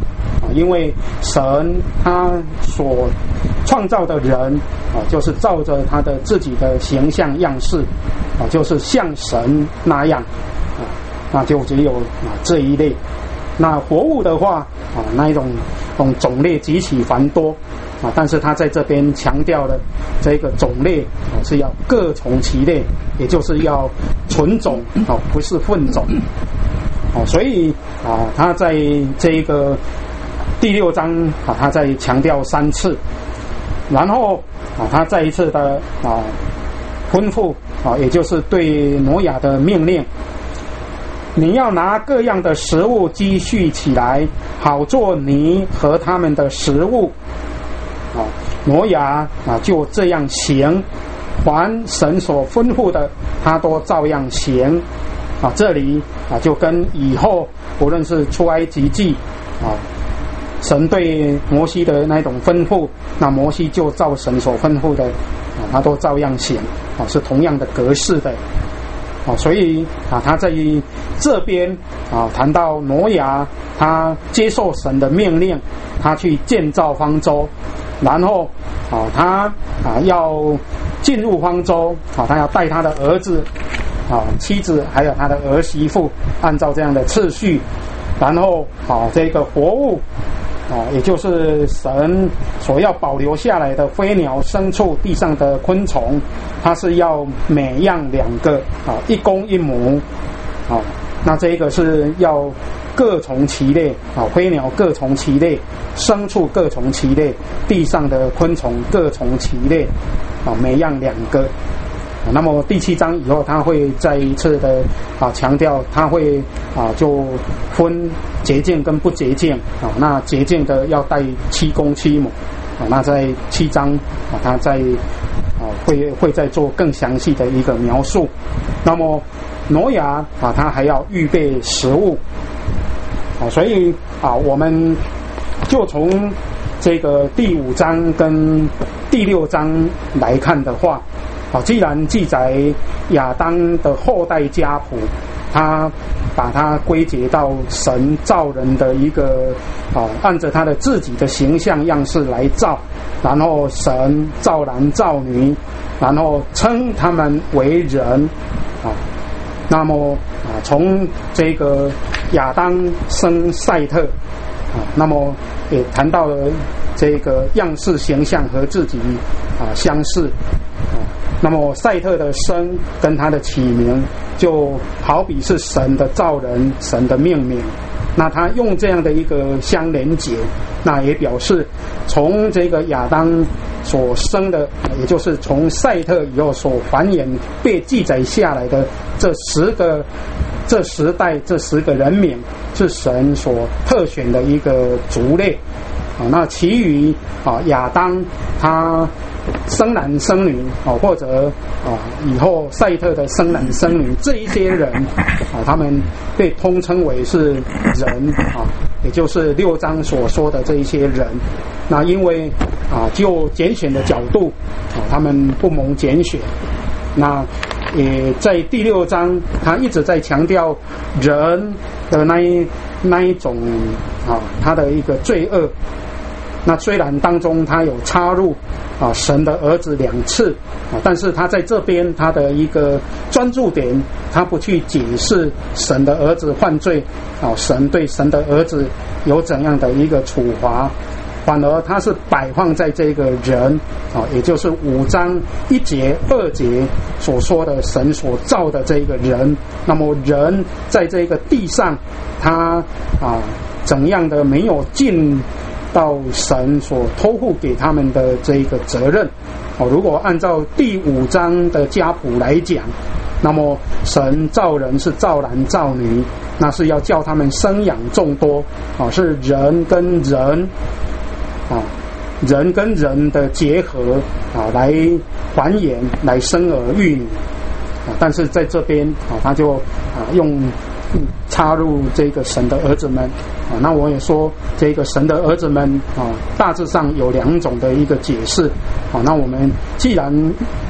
因为神他所创造的人啊，就是照着他的自己的形象样式啊，就是像神那样啊，那就只有啊这一类。那活物的话啊，那一种种种类极其繁多啊，但是他在这边强调的这个种类啊是要各从其类，也就是要纯种啊，不是混种。哦，所以啊，他在这个第六章啊，他在强调三次，然后啊，他再一次的啊吩咐啊，也就是对挪亚的命令，你要拿各样的食物积蓄起来，好做你和他们的食物。啊，挪亚啊就这样行，凡神所吩咐的，他都照样行。啊，这里啊就跟以后无论是出埃及记啊，神对摩西的那种吩咐，那摩西就照神所吩咐的啊，他都照样行啊，是同样的格式的啊，所以啊他在这边啊谈到挪亚，他接受神的命令，他去建造方舟，然后啊他啊要进入方舟啊，他要带他的儿子。啊，妻子还有他的儿媳妇，按照这样的次序，然后啊，这个活物啊，也就是神所要保留下来的飞鸟、牲畜、地上的昆虫，它是要每样两个啊，一公一母啊。那这个是要各从其类啊，飞鸟各从其类，牲畜各从其类，地上的昆虫各从其类啊，每样两个。那么第七章以后，他会再一次的啊强调，他会啊就分洁净跟不洁净啊。那洁净的要带七公七母啊。那在七章啊，他在啊会会再做更详细的一个描述。那么挪亚啊，他还要预备食物啊，所以啊，我们就从这个第五章跟第六章来看的话。好，既然记载亚当的后代家谱，他把它归结到神造人的一个啊，按着他的自己的形象样式来造，然后神造男造女，然后称他们为人啊。那么啊，从这个亚当生赛特啊，那么也谈到了这个样式形象和自己啊相似啊。那么赛特的生跟他的起名，就好比是神的造人，神的命名。那他用这样的一个相连结，那也表示从这个亚当所生的，也就是从赛特以后所繁衍被记载下来的这十个这十代这十个人名，是神所特选的一个族类啊。那其余啊亚当他生男生女啊，或者啊以后赛特的生男生女，这一些人啊，他们被通称为是人啊，也就是六章所说的这一些人。那因为啊就拣选的角度啊，他们不蒙拣选。那也在第六章，他一直在强调人的那一那一种啊，他的一个罪恶。那虽然当中他有插入啊神的儿子两次啊，但是他在这边他的一个专注点，他不去解释神的儿子犯罪啊，神对神的儿子有怎样的一个处罚，反而他是摆放在这个人啊，也就是五章一节二节所说的神所造的这个人。那么人在这个地上，他啊怎样的没有尽到神所托付给他们的这个责任哦。如果按照第五章的家谱来讲，那么神造人是造男造女，那是要叫他们生养众多啊，是人跟人啊，人跟人的结合啊，来繁衍，来生儿育女啊。但是在这边啊，他就啊用嗯插入这个神的儿子们啊。那我也说这个神的儿子们啊，大致上有两种的一个解释啊。那我们既然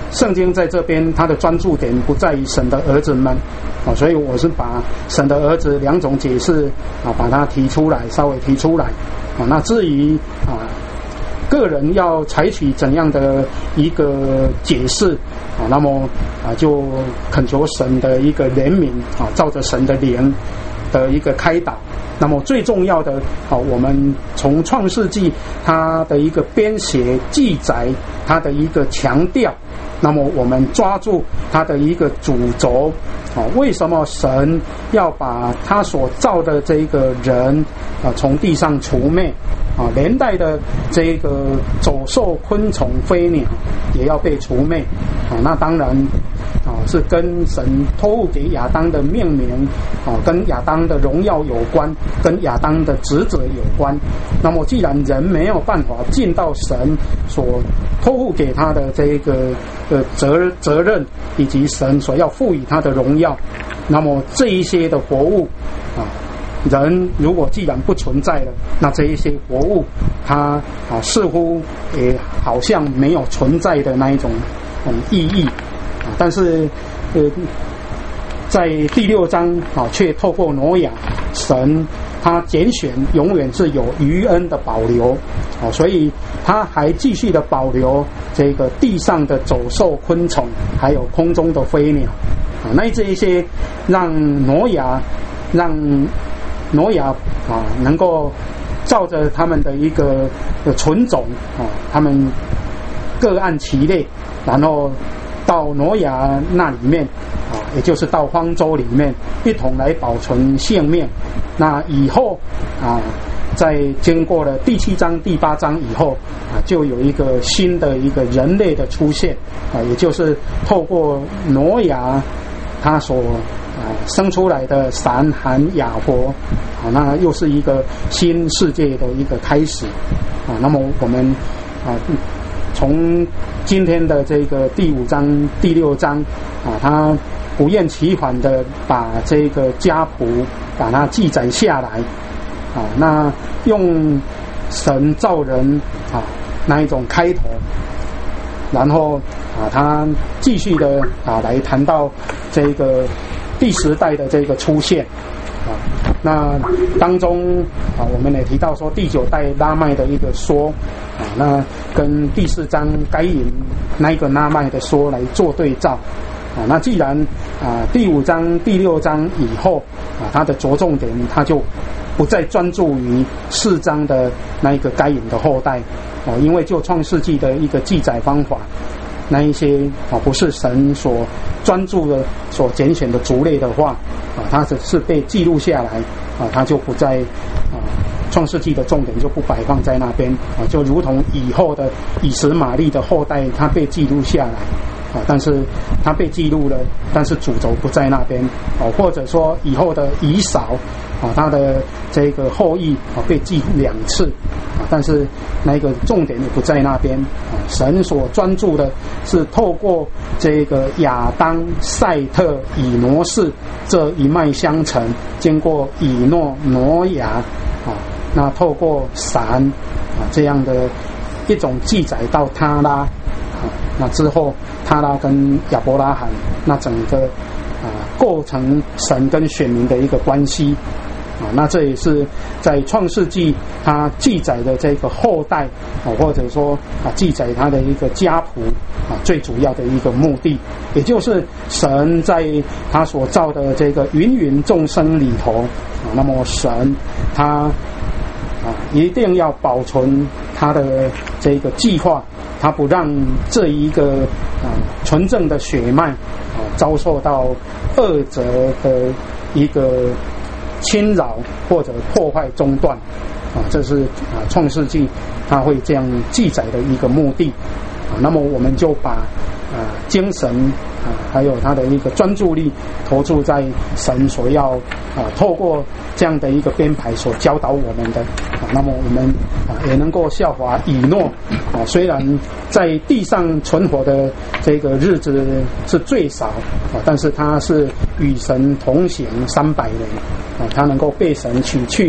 圣经在这边它的专注点不在于神的儿子们啊，所以我是把神的儿子两种解释啊，把它提出来，稍微提出来啊。那至于啊，个人要采取怎样的一个解释啊，那么啊就恳求神的一个怜悯啊，照着神的灵的一个开导。那么最重要的啊，我们从创世纪它的一个编写记载，它的一个强调，那么我们抓住它的一个主轴啊，为什么神要把他所造的这个人啊从地上除灭啊，连带的这个走兽、昆虫、飞鸟也要被除灭啊？那当然啊是跟神托付给亚当的命名啊，跟亚当的荣耀有关，跟亚当的职责有关。那么既然人没有办法尽到神所托付给他的这个呃责责任，以及神所要赋予他的荣耀，那么这一些的活物啊，人如果既然不存在了，那这一些活物它啊似乎也好像没有存在的那一种嗯意义啊。但是呃在第六章啊，却透过挪亚，神他拣选永远是有余恩的保留啊，所以他还继续的保留这个地上的走兽、昆虫，还有空中的飞鸟啊。那这一些让挪亚让挪亚啊能够照着他们的一个纯种啊，他们各按其类，然后到挪亚那里面啊，也就是到方舟里面一同来保存性命。那以后啊，在经过了第七章、第八章以后啊，就有一个新的一个人类的出现啊，也就是透过挪亚他所啊生出来的闪、含、雅佛啊，那又是一个新世界的一个开始啊。那么我们啊。从今天的这个第五章、第六章啊，他不厌其烦的把这个家谱把它记载下来啊，那用神造人啊那一种开头，然后啊他继续的啊来谈到这个第十代的这个出现啊，那当中啊我们也提到说第九代拉麦的一个说啊，那跟第四章该隐那一个拉麦的说来做对照啊，那既然啊第五章、第六章以后啊，它的着重点它就不再专注于四章的那一个该隐的后代哦，因为就创世纪的一个记载方法，那一些啊不是神所专注的、所拣选的族类的话啊，它只是被记录下来啊，它就不在啊创世纪的重点就不摆放在那边啊，就如同以后的以实玛利的后代，它被记录下来啊，但是它被记录了，但是主轴不在那边啊，或者说以后的以扫啊，他的这个后裔啊被记两次啊，但是那个重点也不在那边啊。神所专注的是透过这个亚当、赛特、以挪士这一脉相承，经过以诺、挪亚啊，那透过闪啊这样的一种记载到他拉啊，那之后他拉跟亚伯拉罕那整个啊构成神跟选民的一个关系。啊，那这也是在创世纪他记载的这个后代啊，或者说啊记载他的一个家谱啊，最主要的一个目的，也就是神在他所造的这个芸芸众生里头啊，那么神他啊一定要保存他的这个计划，他不让这一个啊纯正的血脉啊遭受到恶者的一个侵扰或者破坏中断啊，这是啊创世纪它会这样记载的一个目的啊。那么我们就把啊精神啊还有它的一个专注力投注在神所要啊透过这样的一个编排所教导我们的啊，那么我们啊也能够效法以诺啊，虽然在地上存活的这个日子是最少啊，但是他是与神同行三百年啊，他能够被神取去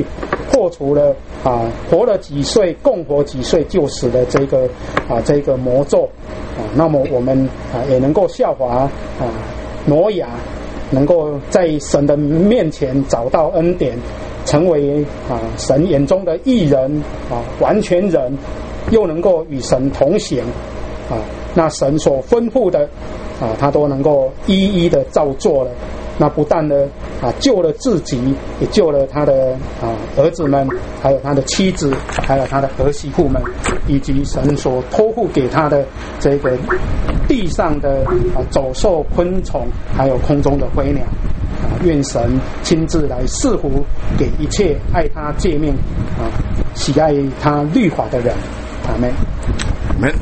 破除了啊活了几岁共活几岁就死的这个啊这个魔咒啊，那么我们啊也能够效法啊挪亚，能够在神的面前找到恩典，成为啊神眼中的义人啊完全人，又能够与神同行啊，那神所吩咐的啊他都能够一一的照做了。那不但呢啊救了自己，也救了他的啊儿子们，还有他的妻子，还有他的儿媳妇们，以及神所托付给他的这个地上的啊走兽、昆虫，还有空中的飞鸟啊，愿神亲自来赐福给一切爱他诫命啊、喜爱他律法的人。阿们。 阿们。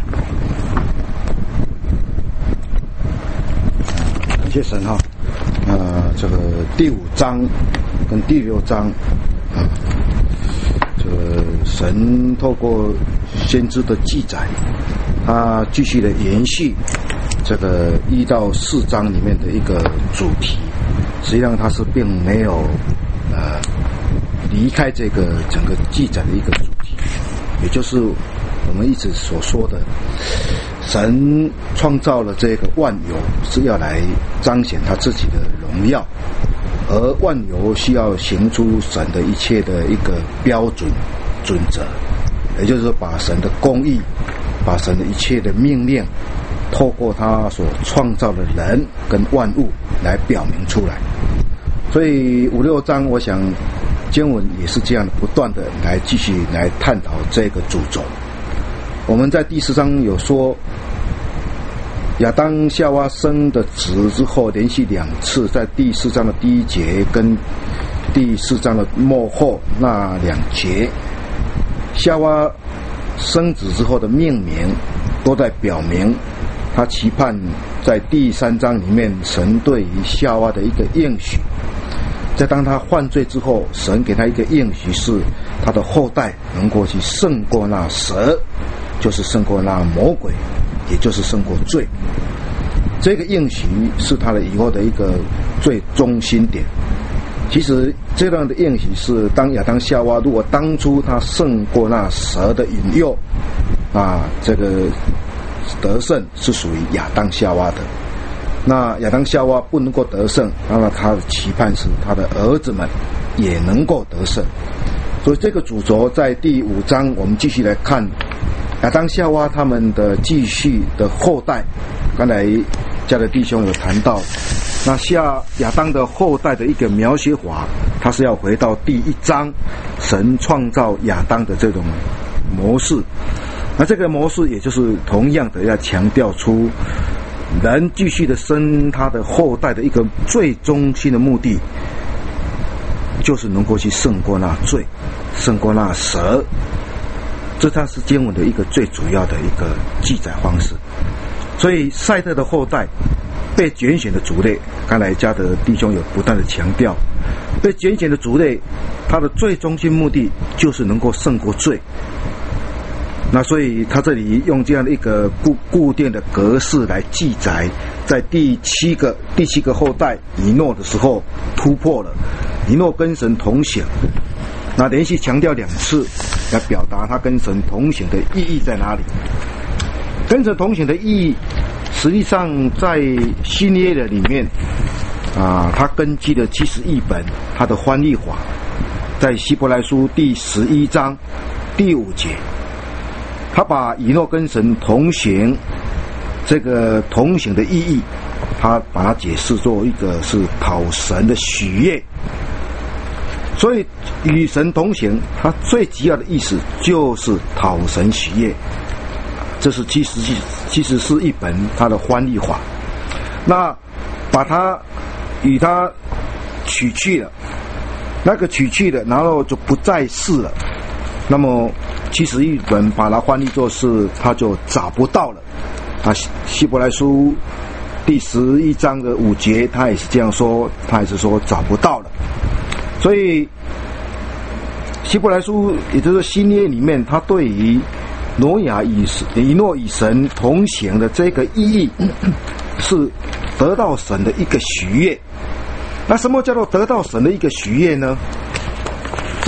感谢神哈。呃，这个第五章跟第六章啊，这个神透过先知的记载，他继续的延续这个一到四章里面的一个主题，实际上它是并没有呃离开这个整个记载的一个主题，也就是我们一直所说的，神创造了这个万有是要来彰显他自己的荣耀，而万有需要行出神的一切的一个标准准则，也就是说把神的公义，把神的一切的命令透过他所创造的人跟万物来表明出来。所以五六章我想经文也是这样不断的来继续来探讨这个主轴。我们在第四章有说亚当夏娃生的子之后，连续两次，在第四章的第一节跟第四章的末后那两节，夏娃生子之后的命名都在表明他期盼在第三章里面神对于夏娃的一个应许，在当他犯罪之后，神给他一个应许，是他的后代能够去胜过那蛇，就是胜过那魔鬼，也就是胜过罪。这个应许是他的以后的一个最中心点。其实这样的应许是，当亚当夏娃如果当初他胜过那蛇的引诱啊，这个得胜是属于亚当夏娃的。那亚当夏娃不能够得胜，那么他的期盼是他的儿子们也能够得胜。所以这个主轴在第五章我们继续来看亚当夏娃他们的继续的后代。刚才家的弟兄有谈到，那夏亚当的后代的一个描写法，他是要回到第一章神创造亚当的这种模式。那这个模式也就是同样的要强调出人继续的生他的后代的一个最中心的目的，就是能够去胜过那罪，胜过那蛇。这它是经文的一个最主要的一个记载方式。所以赛特的后代被拣选的族类，刚才家的弟兄有不断的强调，被拣选的族类它的最中心目的就是能够胜过罪。那所以他这里用这样的一个固固定的格式来记载，在第七个第七个后代以诺的时候突破了，以诺跟神同行，那连续强调两次来表达他跟神同行的意义在哪里。跟神同行的意义实际上在新约的里面啊，他根据了七十译本他的翻译法，在希伯来书第十一章第五节，他把以诺跟神同行这个同行的意义，他把它解释作一个是讨神的喜悦。所以与神同行，它最主要的意思就是讨神喜悦。这是其实其实是一本它的翻译法。那把它与它取去了，那个取去了，然后就不再是了。那么其实一本把它翻译作是它就找不到了啊。希伯来书第十一章的五节，他也是这样说，他也是说找不到了。所以希伯来书也就是新约里面，他对于挪亚与以诺与神同行的这个意义，是得到神的一个喜悦。那什么叫做得到神的一个喜悦呢？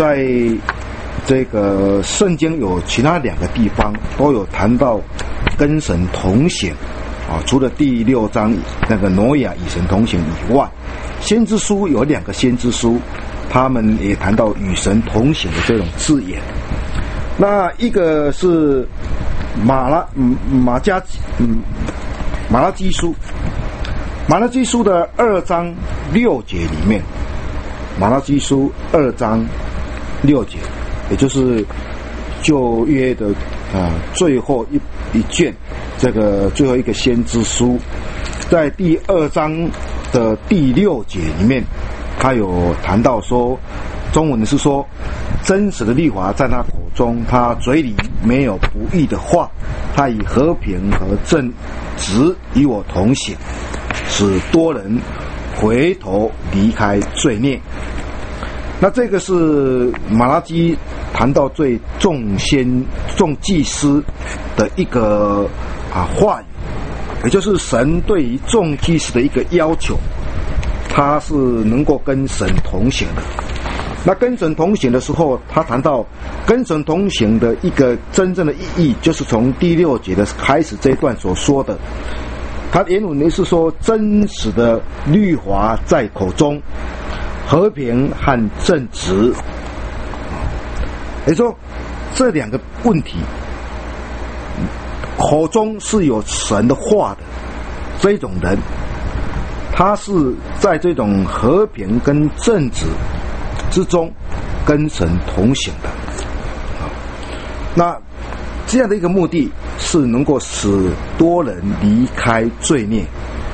在这个圣经有其他两个地方都有谈到跟神同行啊，除了第六章那个挪亚与神同行以外，先知书有两个先知书，他们也谈到与神同行的这种字眼。那一个是马拉马加嗯马拉基书，马拉基书的二章六节里面，马拉基书二章六节，也就是旧约的啊最后一一卷，这个最后一个先知书，在第二章的第六节里面，他有谈到说，中文是说，真实的律法在他口中，他嘴里没有不义的话，他以和平和正直与我同行，使多人回头离开罪孽。那这个是马拉基谈到最众先众祭司的一个啊话语，也就是神对于众祭司的一个要求，他是能够跟神同行的。那跟神同行的时候，他谈到跟神同行的一个真正的意义，就是从第六节的开始这一段所说的，他原文是说，真实的律法在口中，和平和正直。也就是说，这两个问题，口中是有神的话的这种人，他是在这种和平跟正直之中跟神同行的。那这样的一个目的是能够使多人离开罪孽，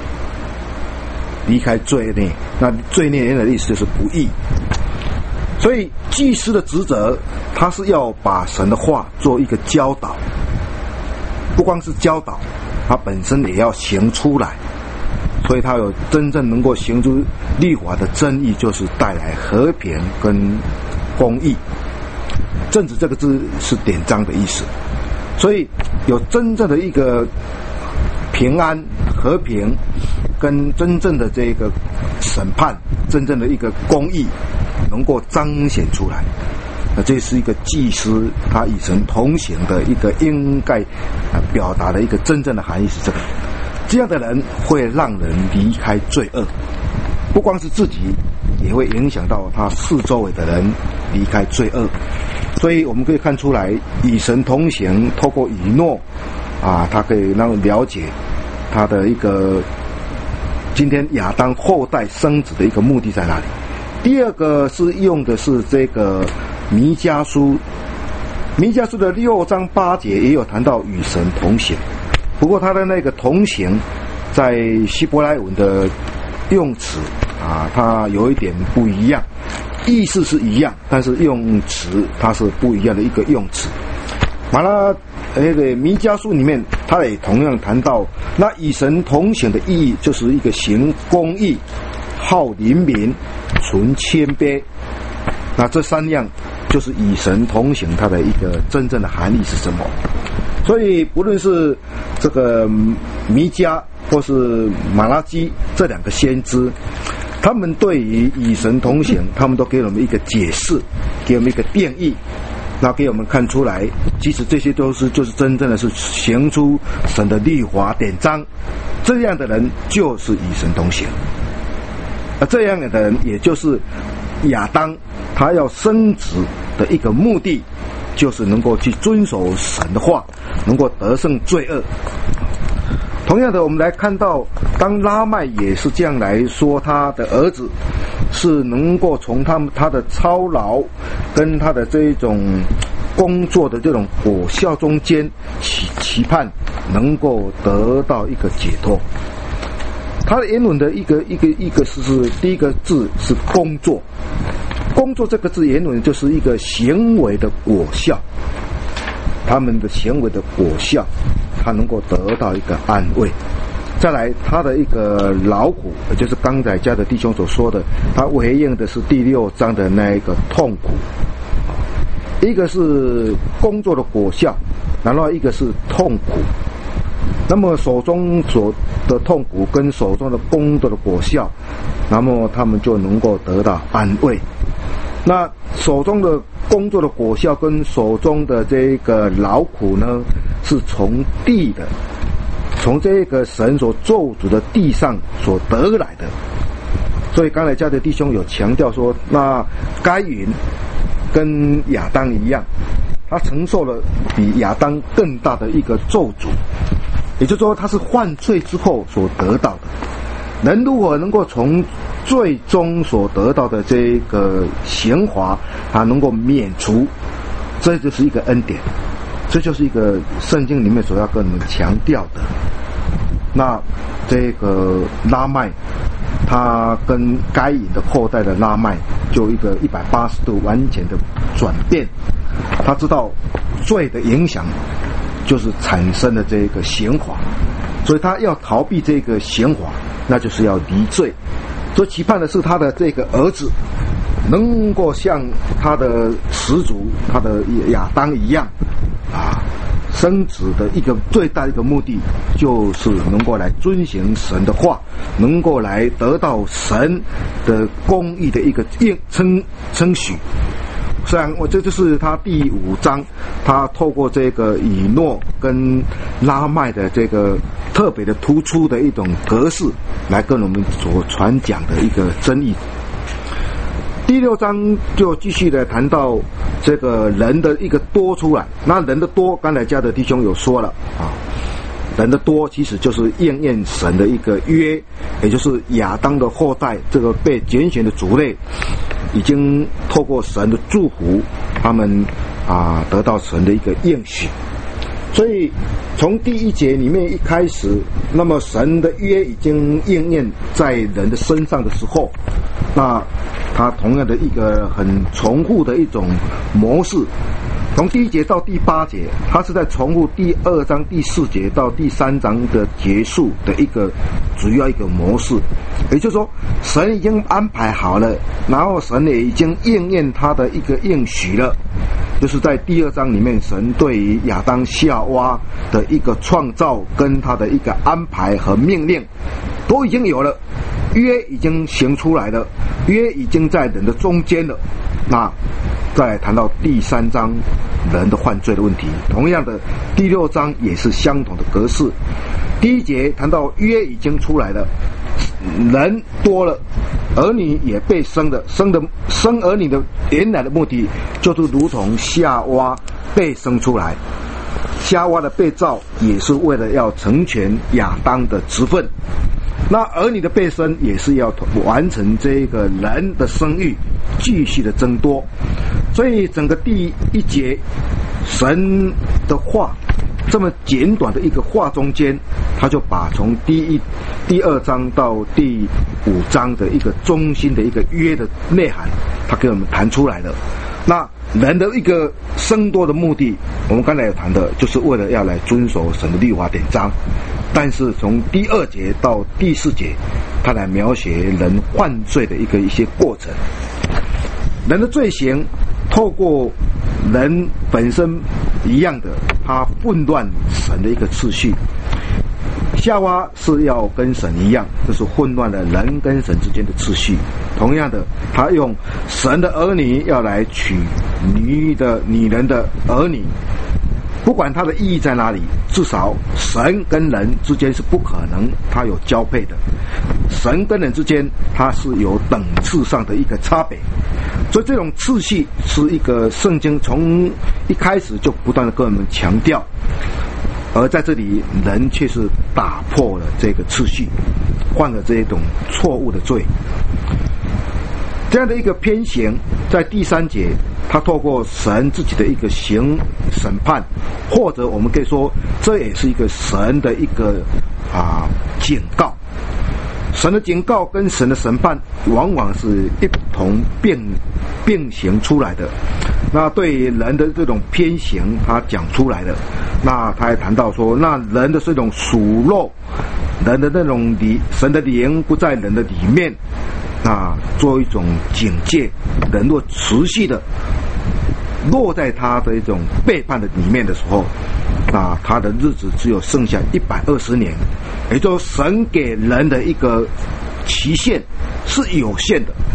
离开罪孽。那罪孽的意思就是不义。所以祭司的职责，他是要把神的话做一个教导，不光是教导，他本身也要行出来。所以他有真正能够行出律法的真义，就是带来和平跟公义。正直这个字是典章的意思，所以有真正的一个平安、和平，跟真正的这个审判，真正的一个公义，能够彰显出来。那这是一个祭司他与神同行的一个应该表达的一个真正的含义是这个。这样的人会让人离开罪恶，不光是自己，也会影响到他四周围的人离开罪恶。所以我们可以看出来，与神同行，透过以诺啊，他可以让人了解他的一个今天亚当后代生子的一个目的在哪里。第二个是用的是这个弥迦书，弥迦书的六章八节也有谈到与神同行。不过他的那个同行，在希伯来文的用词啊，它有一点不一样，意思是一样，但是用词它是不一样的一个用词。马拉那个弥迦书里面，他也同样谈到，那与神同行的意义，就是一个行公义、好怜悯、存谦卑。那这三样就是与神同行，它的一个真正的含义是什么？所以不论是这个弥迦或是马拉基这两个先知，他们对于与神同行，他们都给我们一个解释，给我们一个定义，那给我们看出来，其实这些都是就是真正的是行出神的律法典章，这样的人就是与神同行。而这样的人，也就是亚当他要升职的一个目的，就是能够去遵守神的话，能够得胜罪恶。同样的，我们来看到，当拉麦也是这样来说，他的儿子是能够从他们他的操劳跟他的这种工作的这种果效中间期期盼能够得到一个解脱。他的原文的一个一个一个是是第一个字是工作，工作这个字原文就是一个行为的果效，他们的行为的果效，他能够得到一个安慰。再来，他的一个劳苦，也就是刚才家的弟兄所说的，他回应的是第六章的那一个痛苦。一个是工作的果效，然后一个是痛苦。那么手中所的痛苦跟手中的工作的果效，那么他们就能够得到安慰。 那手中的工作的果效跟手中的这个劳苦呢，是从地的，从这个神所咒诅的地上所得来的。所以刚才家的弟兄有强调说，那该隐跟亚当一样，他承受了比亚当更大的一个咒诅，也就是说他是犯罪之后所得到的。人如果能够从最终所得到的这个刑罚，他能够免除，这就是一个恩典，这就是一个圣经里面所要跟我们强调的。那这个拉麦，他跟该隐的后代的拉麦就一个一百八十度完全的转变。他知道罪的影响就是产生了这个刑罚，所以他要逃避这个刑罚，那就是要离罪。所以期盼的是他的这个儿子能够像他的始祖他的亚当一样啊，生子的一个最大的一个目的就是能够来遵行神的话，能够来得到神的公义的一个称称许。虽然我这就是他第五章，他透过这个以诺跟拉麦的这个特别的突出的一种格式，来跟我们所传讲的一个真义。第六章就继续的谈到这个人的一个多出来，那人的多，刚才家的弟兄有说了啊，人的多其实就是应验神的一个约，也就是亚当的后代，这个被拣选的族类，已经透过神的祝福，他们啊得到神的一个应许。所以从第一节里面一开始，那么神的约已经应验在人的身上的时候，那它同样的一个很重复的一种模式，从第一节到第八节，它是在重复第二章第四节到第三章的结束的一个主要一个模式。也就是说，神已经安排好了，然后神也已经应验他的一个应许了，就是在第二章里面，神对于亚当夏娃的一个创造跟他的一个安排和命令都已经有了，约已经行出来了，约已经在人的中间了。那再谈到第三章人的犯罪的问题，同样的第六章也是相同的格式。第一节谈到约已经出来了，人多了，儿女也被生的，生的生儿女的原来的目的就是如同夏娃被生出来，夏娃的被造也是为了要成全亚当的职分，那儿女的被生也是要完成这个人的生育继续的增多。所以整个第一节神的话这么简短的一个话中间，他就把从第一第二章到第五章的一个中心的一个约的内涵，他给我们谈出来了。那人的一个生多的目的，我们刚才有谈的，就是为了要来遵守神的律法典章。但是从第二节到第四节，他来描写人犯罪的一个一些过程。人的罪行透过人本身一样的，他混乱神的一个次序。夏娃是要跟神一样，就是混乱了人跟神之间的次序。同样的，他用神的儿女要来娶女的女人的儿女，不管它的意义在哪里，至少神跟人之间是不可能它有交配的，神跟人之间它是有等次上的一个差别。所以这种次序是一个圣经从一开始就不断的跟我们强调，而在这里人却是打破了这个次序，犯了这一种错误的罪。这样的一个偏行，在第三节他透过神自己的一个行审判，或者我们可以说这也是一个神的一个啊警告。神的警告跟神的审判往往是一同并并行出来的。那对人的这种偏行他讲出来了，那他还谈到说，那人的这种属肉，人的那种灵，神的灵不在人的里面，那做一种警戒，人若持续的落在他的一种背叛的里面的时候，那他的日子只有剩下一百二十年，也就是神给人的一个期限是有限的，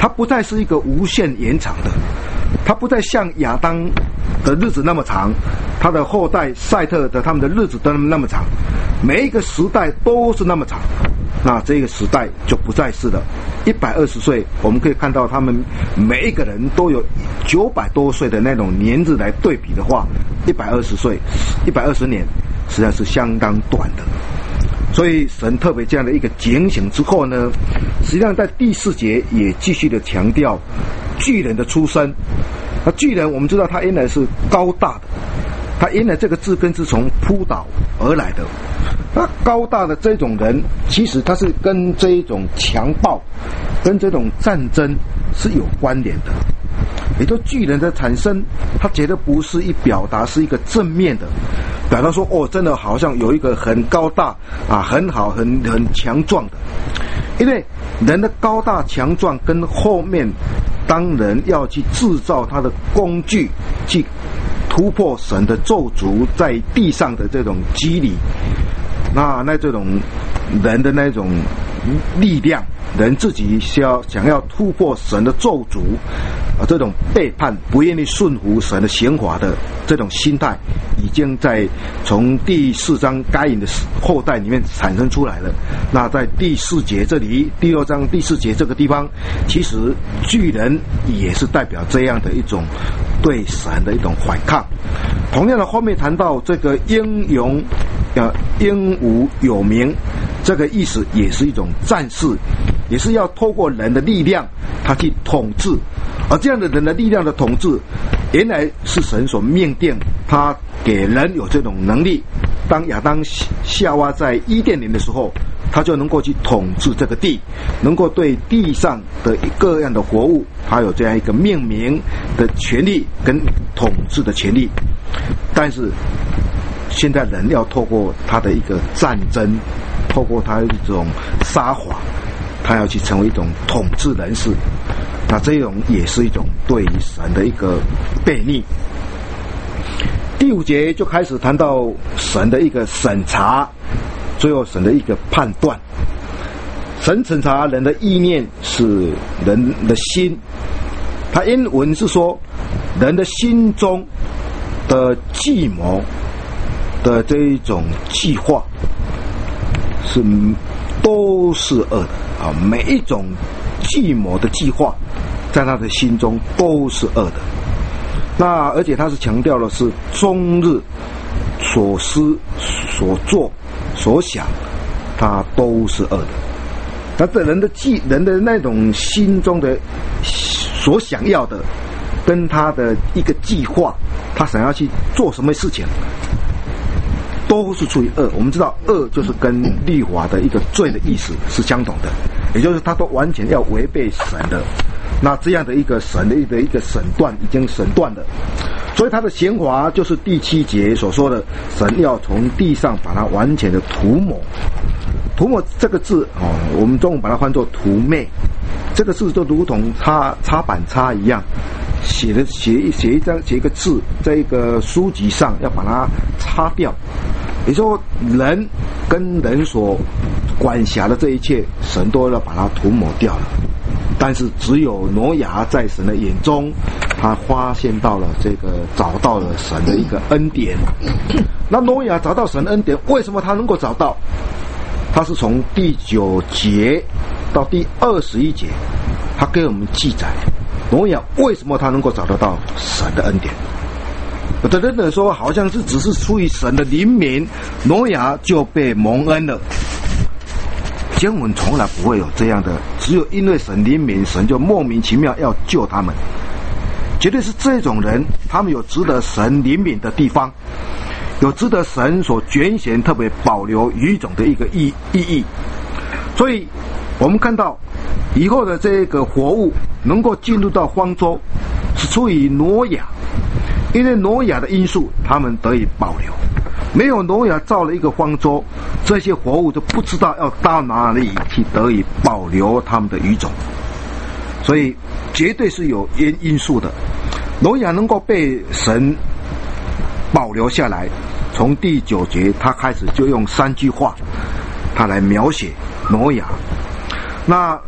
它不再是一个无限延长的，它不再像亚当的日子那么长，他的后代赛特的他们的日子都那么长，每一个时代都是那么长。那这个时代就不再是了。一百二十岁，我们可以看到他们每一个人都有九百多岁的那种年日来对比的话，一百二十岁，一百二十年，实际上是相当短的。所以神特别这样的一个警醒之后呢，实际上在第四节也继续的强调巨人的出身。那巨人我们知道他原来是高大的，他原来这个字根是从扑倒而来的。那高大的这种人，其实他是跟这一种强暴跟这种战争是有关联的。也就巨人的产生，他觉得不是一表达是一个正面的表达说，哦，真的好像有一个很高大啊，很好很很强壮的。因为人的高大强壮跟后面当人要去制造他的工具去突破神的咒诅在地上的这种机理，那那这种人的那种力量，人自己需要想要突破神的咒诅啊，这种背叛不愿意顺服神的刑罚的这种心态，已经在从第四章该隐的后代里面产生出来了。那在第四节这里，第六章第四节这个地方，其实巨人也是代表这样的一种对神的一种反抗。同样的，后面谈到这个英勇呃英武有名，这个意思也是一种战士，也是要透过人的力量他去统治。而这样的人的力量的统治，原来是神所命定，他给人有这种能力。当亚当夏娃在伊甸园的时候，他就能够去统治这个地，能够对地上的各样的活物，他有这样一个命名的权利跟统治的权利。但是现在人要透过他的一个战争，透过他一种撒谎，他要去成为一种统治人士，那这种也是一种对神的一个悖逆。第五节就开始谈到神的一个审查，最后神的一个判断。神审查人的意念是人的心，他原文是说人的心中的计谋的这一种计划是都是恶的啊，每一种计谋的计划在他的心中都是恶的。那而且他是强调的是终日所思所做所想，他都是恶的。那这人的计人的那种心中的所想要的，跟他的一个计划，他想要去做什么事情，都是出于恶。我们知道恶就是跟律法的一个罪的意思是相同的，也就是他都完全要违背神的。那这样的一个神的一个一个审断已经审断了，所以他的刑罚就是第七节所说的，神要从地上把它完全的涂抹。涂抹这个字哦，我们中文把它翻作涂灭，这个字就如同擦擦板擦一样，写的写写一张写一个字，在一个书籍上要把它擦掉。也就是说，人跟人所管辖的这一切，神都要把它涂抹掉了。但是只有挪亚在神的眼中，他发现到了这个找到了神的一个恩典。那挪亚找到神的恩典，为什么他能够找到？他是从第九节到第二十一节，他给我们记载挪亚为什么他能够找得到神的恩典。有的人说好像是只是出于神的怜悯，挪亚就被蒙恩了。经文从来不会有这样的，只有因为神怜悯，神就莫名其妙要救他们。绝对是这种人，他们有值得神怜悯的地方，有值得神所拣选特别保留语种的一个意意义。所以我们看到以后的这个活物能够进入到方舟，是出于挪亚，因为挪亚的因素，他们得以保留。没有挪亚造了一个方舟，这些活物就不知道要到哪里去得以保留他们的语种，所以绝对是有因因素的。挪亚能够被神保留下来，从第九节他开始就用三句话他来描写挪亚。那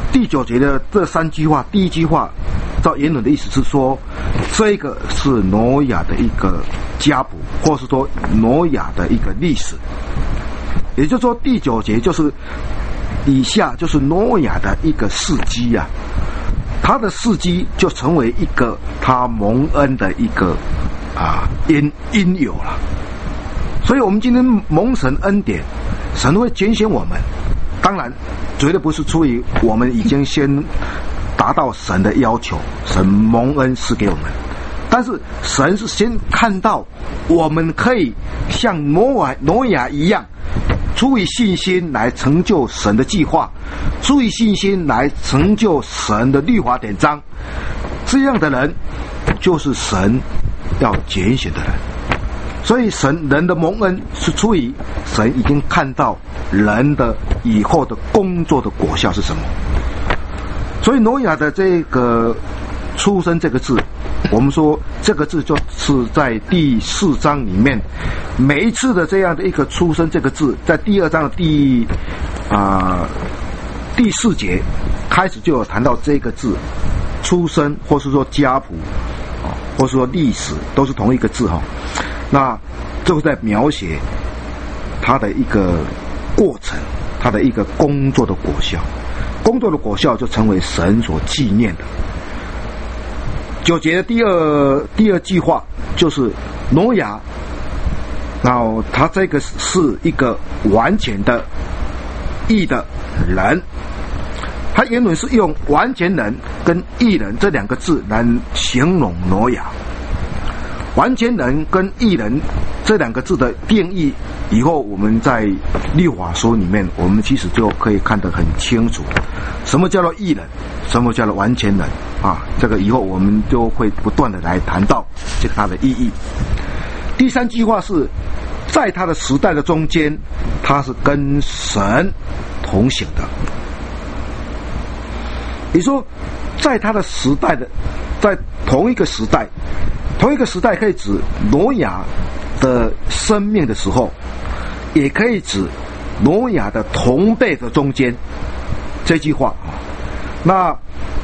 第九节的这三句话，第一句话照原文的意思是说，这个是挪亚的一个家谱，或是说挪亚的一个历史。也就是说，第九节就是以下就是挪亚的一个事迹啊，他的事迹就成为一个他蒙恩的一个啊因因由了。所以我们今天蒙神恩典，神会拣选我们，当然绝对不是出于我们已经先达到神的要求，神蒙恩赐给我们，但是神是先看到我们可以像挪亚挪亚一样，出于信心来成就神的计划，出于信心来成就神的律法典章，这样的人就是神要拣选的人。所以神人的蒙恩是出于神已经看到人的以后的工作的果效是什么。所以挪亚的这个出生这个字，我们说这个字就是在第四章里面每一次的这样的一个出生这个字，在第二章的第啊、呃、第四节开始就有谈到这个字出生，或是说家谱啊，或是说历史，都是同一个字哈。那就是在描写他的一个过程，他的一个工作的果效，工作的果效就成为神所纪念的。九节的第二第二句话就是挪亚，然后他这个是一个完全的义的人，他原文是用完全人跟义人这两个字来形容挪亚。完全人跟义人这两个字的定义，以后我们在律法书里面我们其实就可以看得很清楚，什么叫做义人，什么叫做完全人啊，这个以后我们就会不断的来谈到这个它的意义。第三句话是在他的时代的中间，他是跟神同行的。你说在他的时代的，在同一个时代，同一个时代可以指挪亚的生命的时候，也可以指挪亚的同辈的中间。这句话，那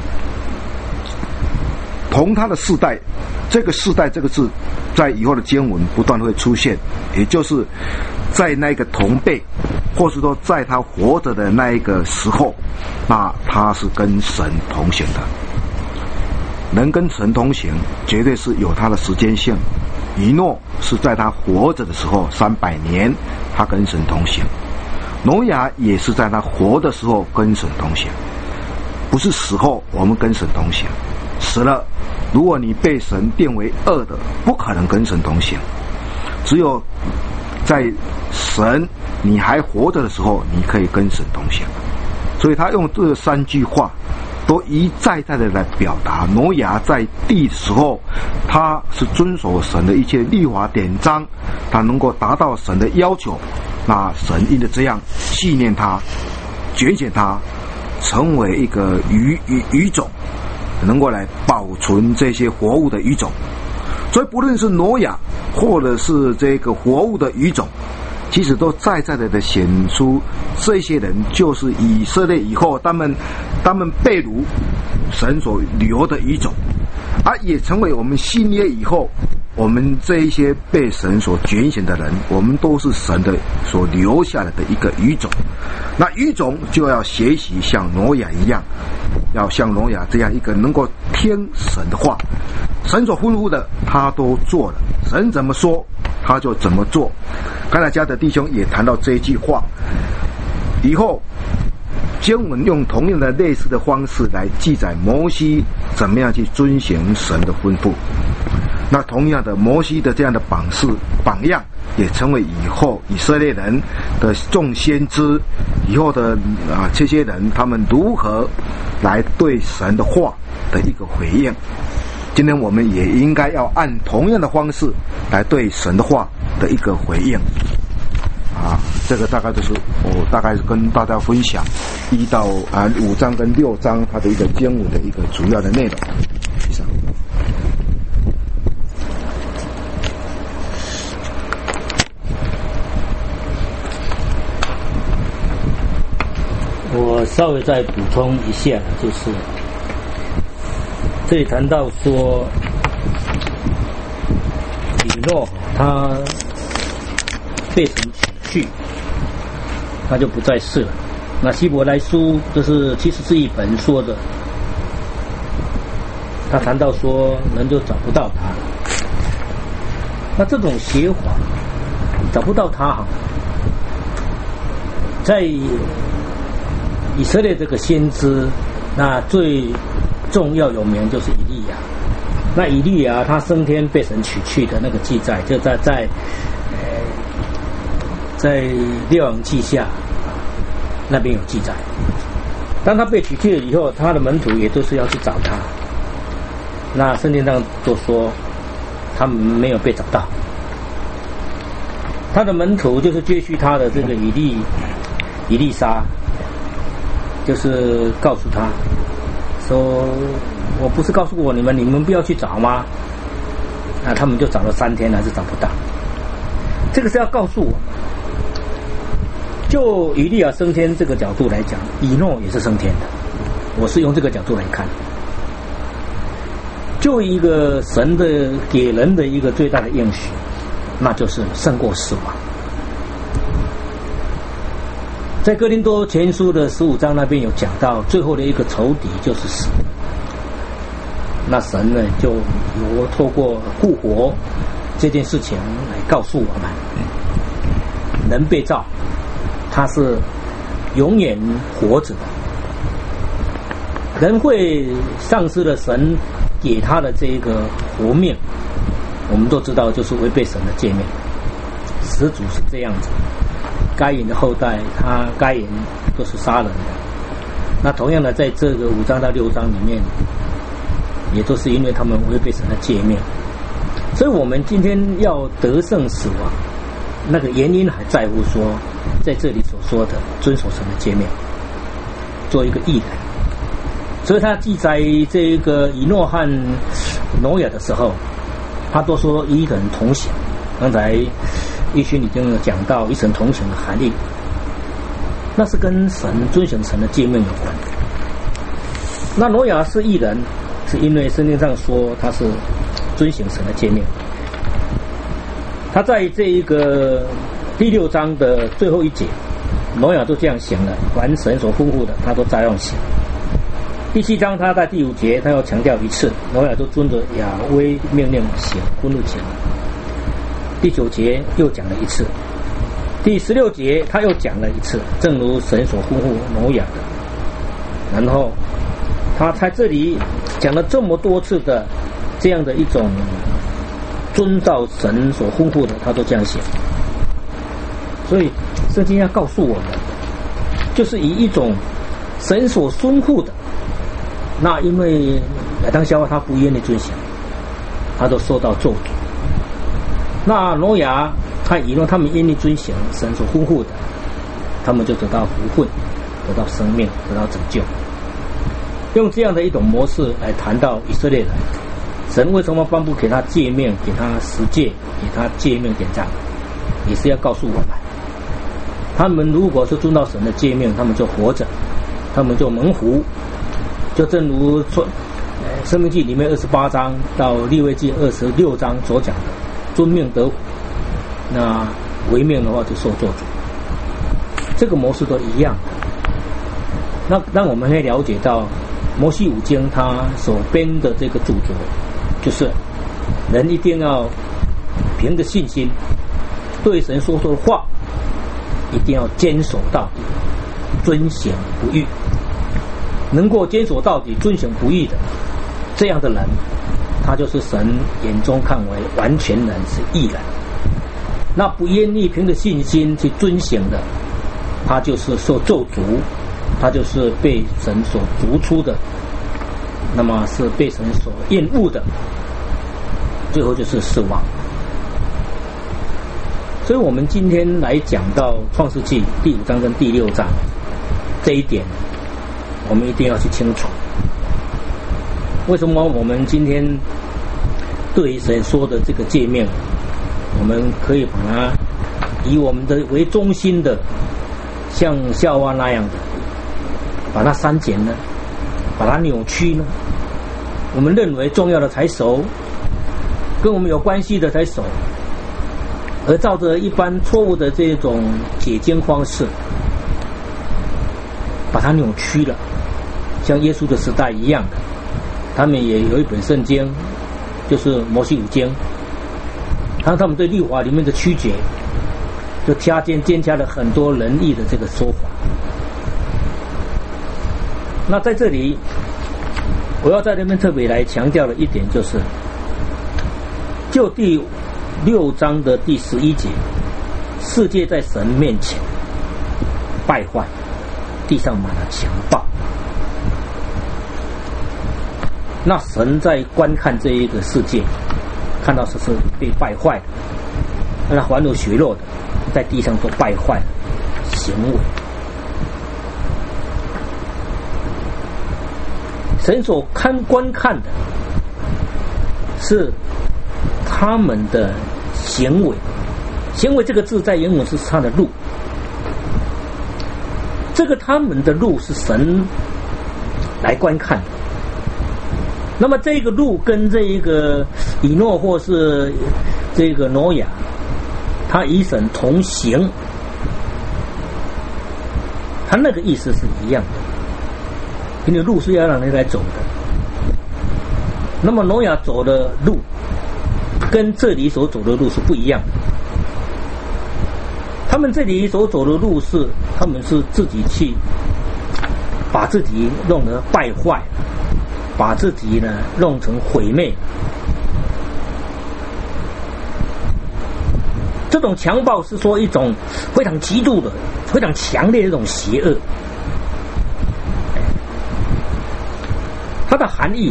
同他的世代，这个世代这个字在以后的经文不断会出现，也就是在那个同辈，或是说在他活着的那一个时候，那他是跟神同行的。能跟神同行绝对是有他的时间性，以诺是在他活着的时候三百年他跟神同行，挪亚也是在他活的时候跟神同行，不是死后我们跟神同行，死了如果你被神定为恶的，不可能跟神同行，只有在神你还活着的时候你可以跟神同行。所以他用这三句话都一再再的来表达挪亚在地的时候，他是遵守神的一切律法典章，他能够达到神的要求，那神因着这样纪念他，拣选他成为一个鱼鱼鱼种，能够来保存这些活物的鱼种。所以不论是挪亚或者是这个活物的鱼种，其实都再再的显出这些人就是以色列以后他们他们被掳神所留的鱼种，而也成为我们新约以后我们这一些被神所拣选的人，我们都是神的所留下来的一个鱼种。那鱼种就要学习像挪亚一样，要像挪亚这样一个能够听神的话，神所吩咐的他都做了，神怎么说他就怎么做。刚才加德弟兄也谈到这一句话，以后经文用同样的类似的方式来记载摩西怎么样去遵行神的吩咐。那同样的，摩西的这样的榜式榜样也成为以后以色列人的众先知以后的啊这些人他们如何来对神的话的一个回应。今天我们也应该要按同样的方式来对神的话的一个回应啊，这个大概就是我大概跟大家分享一到啊五章跟六章它的一个经文的一个主要的内容。以上。 我稍微再补充一下，就是这里谈到说，以诺他被神取去，他就不再世了。那希伯来书就是其实是一本说的，他谈到说人就找不到他了。那这种写法找不到他哈，在以色列这个先知，那最重要有名就是以利亚。那以利亚他升天被神取去的那个记载，就在在呃在列王记下那边有记载。当他被取去了以后，他的门徒也都是要去找他。那圣经上都说他们没有被找到。他的门徒就是接续他的这个以利以利沙，就是告诉他说，我不是告诉过你们，你们不要去找吗？啊，他们就找了三天还是找不到。这个是要告诉我，就以利亚升天这个角度来讲，以诺也是升天的，我是用这个角度来看。就一个神的给人的一个最大的应许，那就是胜过死亡。在哥林多前书的十五章那边有讲到，最后的一个仇敌就是死。那神呢，就有透过复活这件事情来告诉我们，人被造，他是永远活着的。人会丧失了神给他的这个活命，我们都知道就是违背神的诫命。始祖是这样子，该隐的后代，他该隐都是杀人的。那同样的，在这个五章到六章里面，也都是因为他们违背神的诫命。所以我们今天要得胜死亡，那个原因还在乎说，在这里所说的遵守神的诫命，做一个义人。所以他记载这个以诺和挪亚的时候，他都说与人同行。刚才义勋已经讲到与神同行的含义，那是跟神遵行神的诫命有关。那挪亚是义人，是因为圣经上说他是遵行神的诫命。他在这一个第六章的最后一节，挪亚都这样行了，凡神所吩咐的，他都照样行。第七章他在第五节，他要强调一次，挪亚都遵着亚威命令行，婚入行。第九节又讲了一次，第十六节他又讲了一次，正如神所吩咐挪亚的。然后他在这里讲了这么多次的这样的一种遵照神所吩咐的，他都这样写。所以圣经要告诉我们，就是以一种神所吩咐的，那因为亚当夏娃他不愿意遵行，他都受到咒诅。那挪亚他以诺他们愿意遵行神所吩咐的，他们就得到福分，得到生命，得到拯救。用这样的一种模式来谈到以色列人，神为什么颁布给他诫命，给他十诫，给他诫命典章，也是要告诉我们，他们如果是遵照神的诫命，他们就活着，他们就蒙福。就正如说呃申命记里面二十八章到利未记二十六章所讲的，遵命得福，那违命的话就受咒诅。这个模式都一样的。那让我们会了解到摩西五经他所编的这个著作，就是人一定要凭着信心对神所说的话一定要坚守到底，遵行不渝。能够坚守到底，遵行不渝的这样的人，他就是神眼中看为完全人，是义人。那不愿意凭着信心去遵行的，他就是受咒诅，他就是被神所逐出的，那么是被神所厌恶的，最后就是死亡。所以我们今天来讲到创世纪第五章跟第六章这一点，我们一定要去清楚，为什么我们今天对于神说的这个诫命，我们可以把它以我们的为中心的，像夏娃那样的把它删减呢，把它扭曲呢。我们认为重要的才守，跟我们有关系的才守，而照着一般错误的这种解经方式，把它扭曲了，像耶稣的时代一样的，他们也有一本圣经，就是摩西五经，当他们对律法里面的曲解，就加添添加了很多仁义的这个说法。那在这里，我要在这边特别来强调的一点就是，就第六章的第十一节，世界在神面前败坏，地上满了强暴。那神在观看这一个世界，看到是是被败坏的，那还有血肉的，在地上都败坏了行为。神所看观看的是他们的行为，行为这个字在原文是他的路，这个他们的路是神来观看的。那么这个路跟这一个以诺或是这个挪亚，他与神同行，他那个意思是一样的，因为路是要让人来走的。那么挪亚走的路跟这里所走的路是不一样的，他们这里所走的路是他们是自己去把自己弄得败坏，把自己呢弄成毁灭。这种强暴是说一种非常极度的、非常强烈的一种邪恶，它的含义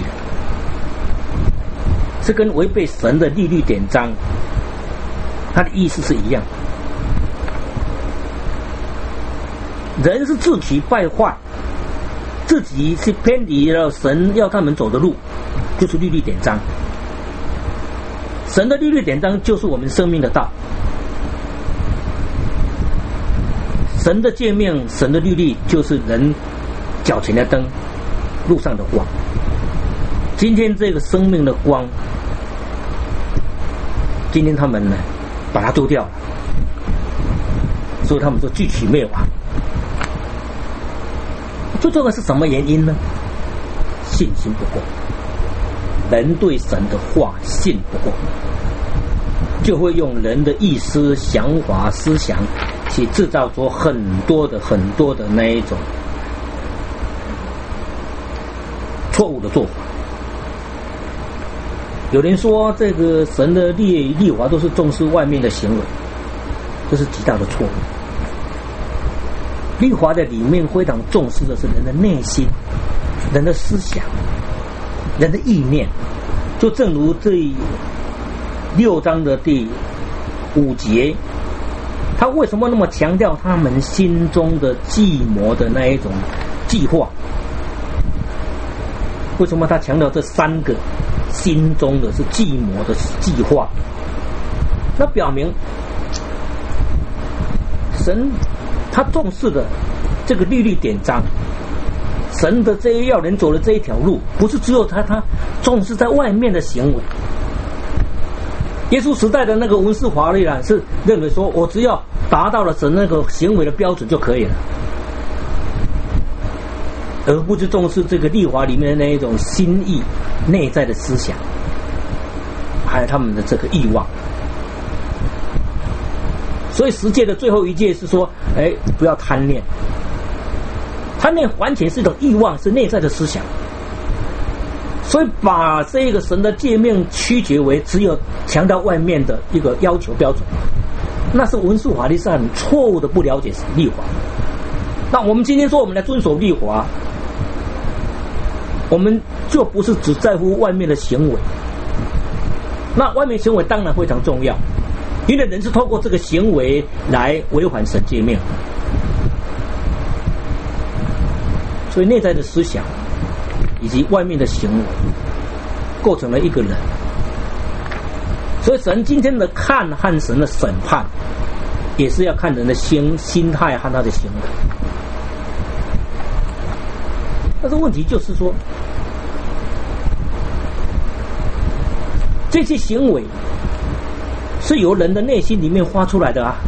是跟违背神的律律典章，它的意思是一样的。人是自己败坏，自己是偏离了神要他们走的路，就是律律典章。神的律律典章就是我们生命的道，神的诫命、神的律例就是人脚前的灯，路上的光。今天这个生命的光，今天他们呢把它丢掉了，所以他们说俱取灭亡。最重要的是什么原因呢？信心不够，人对神的话信不够，就会用人的意思、想法、思想去制造出很多的很多的那一种错误的做法。有人说这个神的律律法都是重视外面的行为，这是极大的错误。律法的里面非常重视的是人的内心、人的思想、人的意念。就正如这六章的第五节，他为什么那么强调他们心中的计谋的那一种计划？为什么他强调这三个心中的是计谋的计划？那表明神他重视的这个律律典章，神的这一要人走的这一条路，不是只有他他重视在外面的行为。耶稣时代的那个文士法律啊，是认为说我只要达到了神那个行为的标准就可以了，而不是重视这个律法里面的那一种心意、内在的思想，还有他们的这个欲望。所以十诫的最后一诫是说，哎，不要贪恋。贪恋完全是一种欲望，是内在的思想。所以把这个神的诫命曲解为只有强调外面的一个要求标准，那是文士法律上错误的不了解律法。那我们今天说我们来遵守律法，我们就不是只在乎外面的行为。那外面行为当然非常重要，因为人是透过这个行为来违反神诫命，所以内在的思想以及外面的行为构成了一个人。所以神今天的看和神的审判，也是要看人的心心态和他的行为。 但是问题就是说，这些行为是由人的内心里面发出来的啊。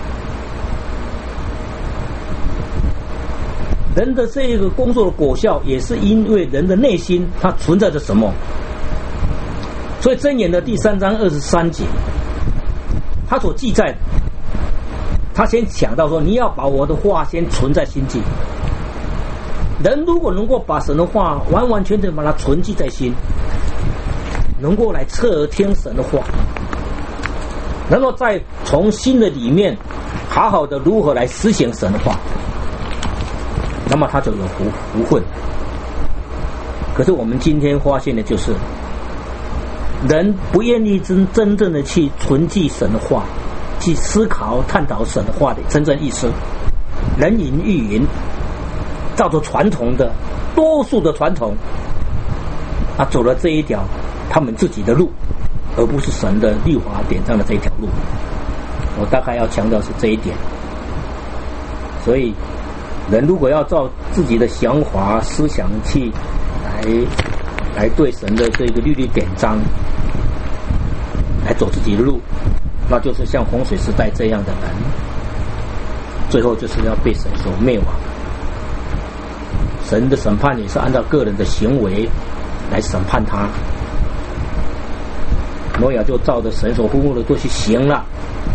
人的这个工作的果效，也是因为人的内心它存在着什么。所以箴言的第三章二十三节，他所记载的，他先想到说，你要把我的话先存在心境。人如果能够把神的话完完全全把它存记在心，能够来侧耳听神的话，能够再从心的里面好好的如何来实行神的话，那么他就有福福分。可是我们今天发现的就是，人不愿意真真正的去存记神的话，去思考探讨神的话的真正意思，人云亦云，照着传统的多数的传统啊，走了这一条他们自己的路，而不是神的律法典章的这一条路。我大概要强调是这一点。所以人如果要照自己的想法思想去来来对神的这个律例典章来走自己的路，那就是像洪水时代这样的人，最后就是要被神所灭亡。神的审判也是按照个人的行为来审判他。挪亚就照着神所吩咐的都去行了。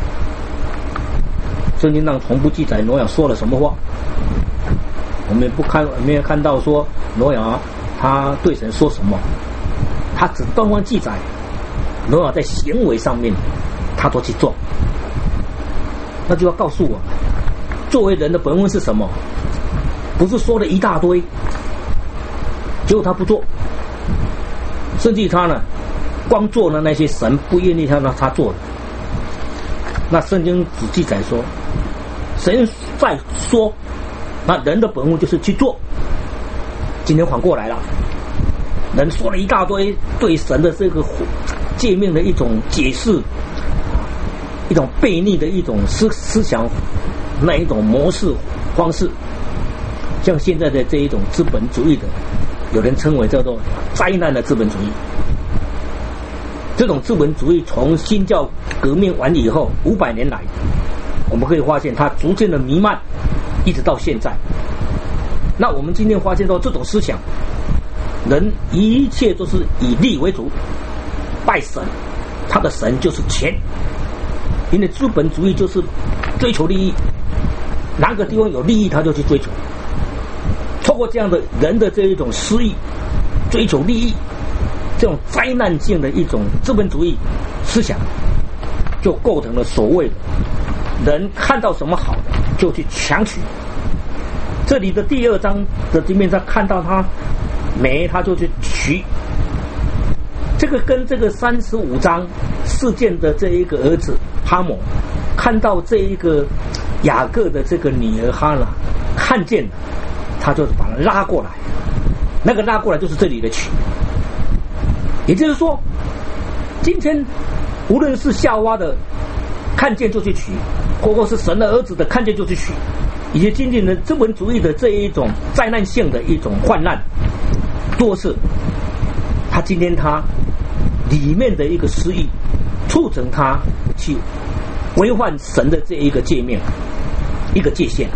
圣经上从不记载挪亚说了什么话，我们不看没有看到说挪亚他对神说什么，他只单单记载挪亚在行为上面他都去做。那就要告诉我，作为人的本分是什么？不是说了一大堆，结果他不做，甚至他呢，光做了那些神不愿意让他做的。那圣经只记载说，神在说，那人的本分就是去做。今天反过来了，人说了一大堆对神的这个诫命的一种解释，一种悖逆的一种思思想，那一种模式方式。像现在的这一种资本主义的，有人称为叫做灾难的资本主义。这种资本主义从新教革命完以后五百年来，我们可以发现它逐渐的弥漫，一直到现在。那我们今天发现到这种思想，人一切都是以利为主，拜神，他的神就是钱，因为资本主义就是追求利益，哪个地方有利益他就去追求。透过这样的人的这一种私欲，追求利益，这种灾难性的一种资本主义思想，就构成了所谓的人看到什么好的就去强取。这里的第二章的这面上看到他没，他就去取。这个跟这个三十五章事件的这一个儿子哈姆看到这一个雅各的这个女儿哈拿看见了，他就把他拉过来，那个拉过来就是这里的取。也就是说，今天无论是夏娃的看见就去取，或或是神的儿子的看见就去取，以及今天的资本主义的这一种灾难性的一种患难，多是他今天他里面的一个私欲，促成他去违反神的这一个界面，一个界限。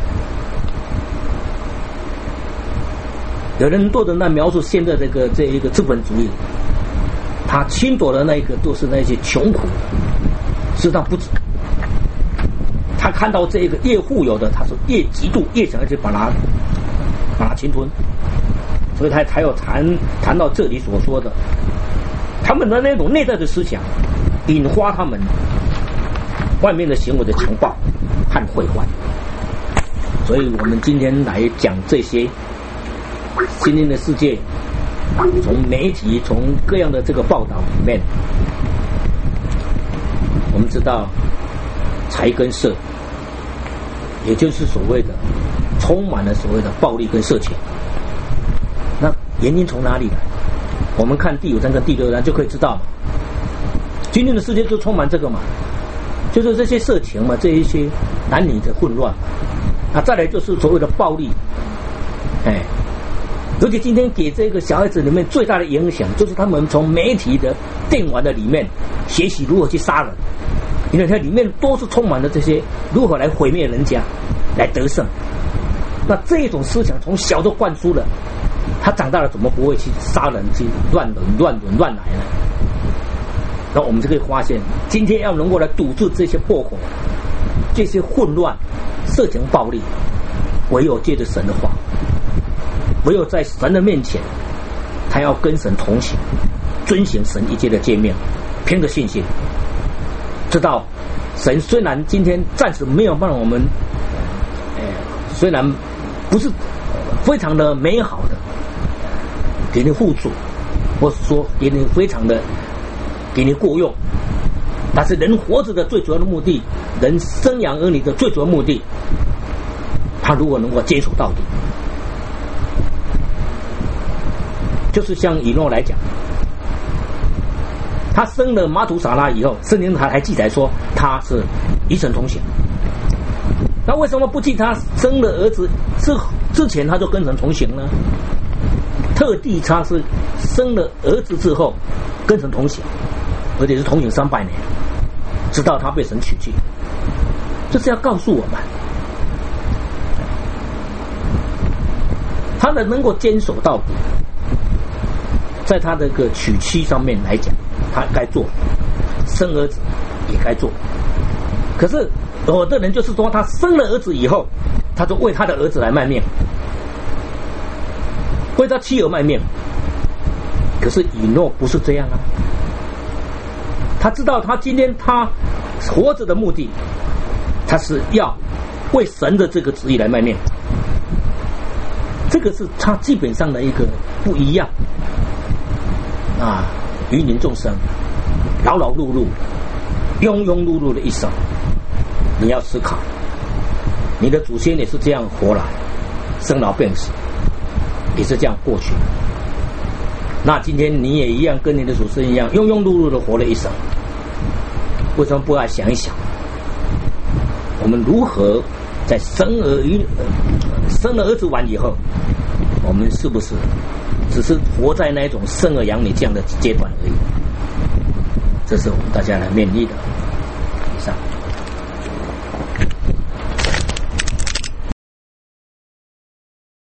有人多的那描述现在这个这一个资本主义，他侵夺的那个都是那些穷苦，实际上不止。他看到这个越富有的，他是越嫉妒，越想要去把它把它侵吞，所以他才有谈谈到这里所说的，他们的那种内在的思想，引发他们外面的行为的强暴和毁坏。所以我们今天来讲这些。今天的世界，从媒体从各样的这个报道里面，我们知道财跟色，也就是所谓的充满了所谓的暴力跟色情。那原因从哪里来？我们看第五章跟第六章就可以知道嘛。今天的世界就充满这个嘛，就是这些色情嘛，这一些男女的混乱嘛。啊，再来就是所谓的暴力，哎。 尤其今天给这个小孩子里面最大的影响，就是他们从媒体的电玩的里面学习如何去杀人，因为它里面都是充满了这些如何来毁灭人家，来得胜。那这种思想从小就灌输了，他长大了怎么不会去杀人、去乱伦、乱伦、乱来呢？那我们就可以发现，今天要能够来堵住这些破口、这些混乱、色情暴力，唯有借着神的话，唯有在神的面前，他要跟神同行，遵行神一切的诫命，凭着信心，知道神虽然今天暂时没有让我们，呃，虽然不是非常的美好的给你付出，或是说给你非常的给你过用，但是人活着的最主要的目的，人生养儿女的最主要目的，他如果能够坚守到底，就是像以诺来讲，他生了马土撒拉以后，圣经还还记载说他是与神同行。那为什么不记他生了儿子之之前他就跟神同行呢？特地他是生了儿子之后跟神同行，而且是同行三百年，直到他被神取去。这是要告诉我们，他的能够坚守到底，在他这个娶妻上面来讲，他该做，生儿子也该做。可是有的人就是说，他生了儿子以后，他就为他的儿子来卖命，为他妻儿卖命。可是以诺不是这样啊，他知道他今天他活着的目的，他是要为神的这个旨意来卖命。这个是他基本上的一个不一样啊，芸芸众生劳劳碌碌庸庸碌碌的一生，你要思考，你的祖先也是这样活来，生老病死也是这样过去，那今天你也一样跟你的祖先一样庸庸碌碌的活了一生，为什么不来想一想，我们如何在生儿育生了儿子完以后，我们是不是只是活在那种生儿养女这样的阶段而已？这是我们大家来勉励的。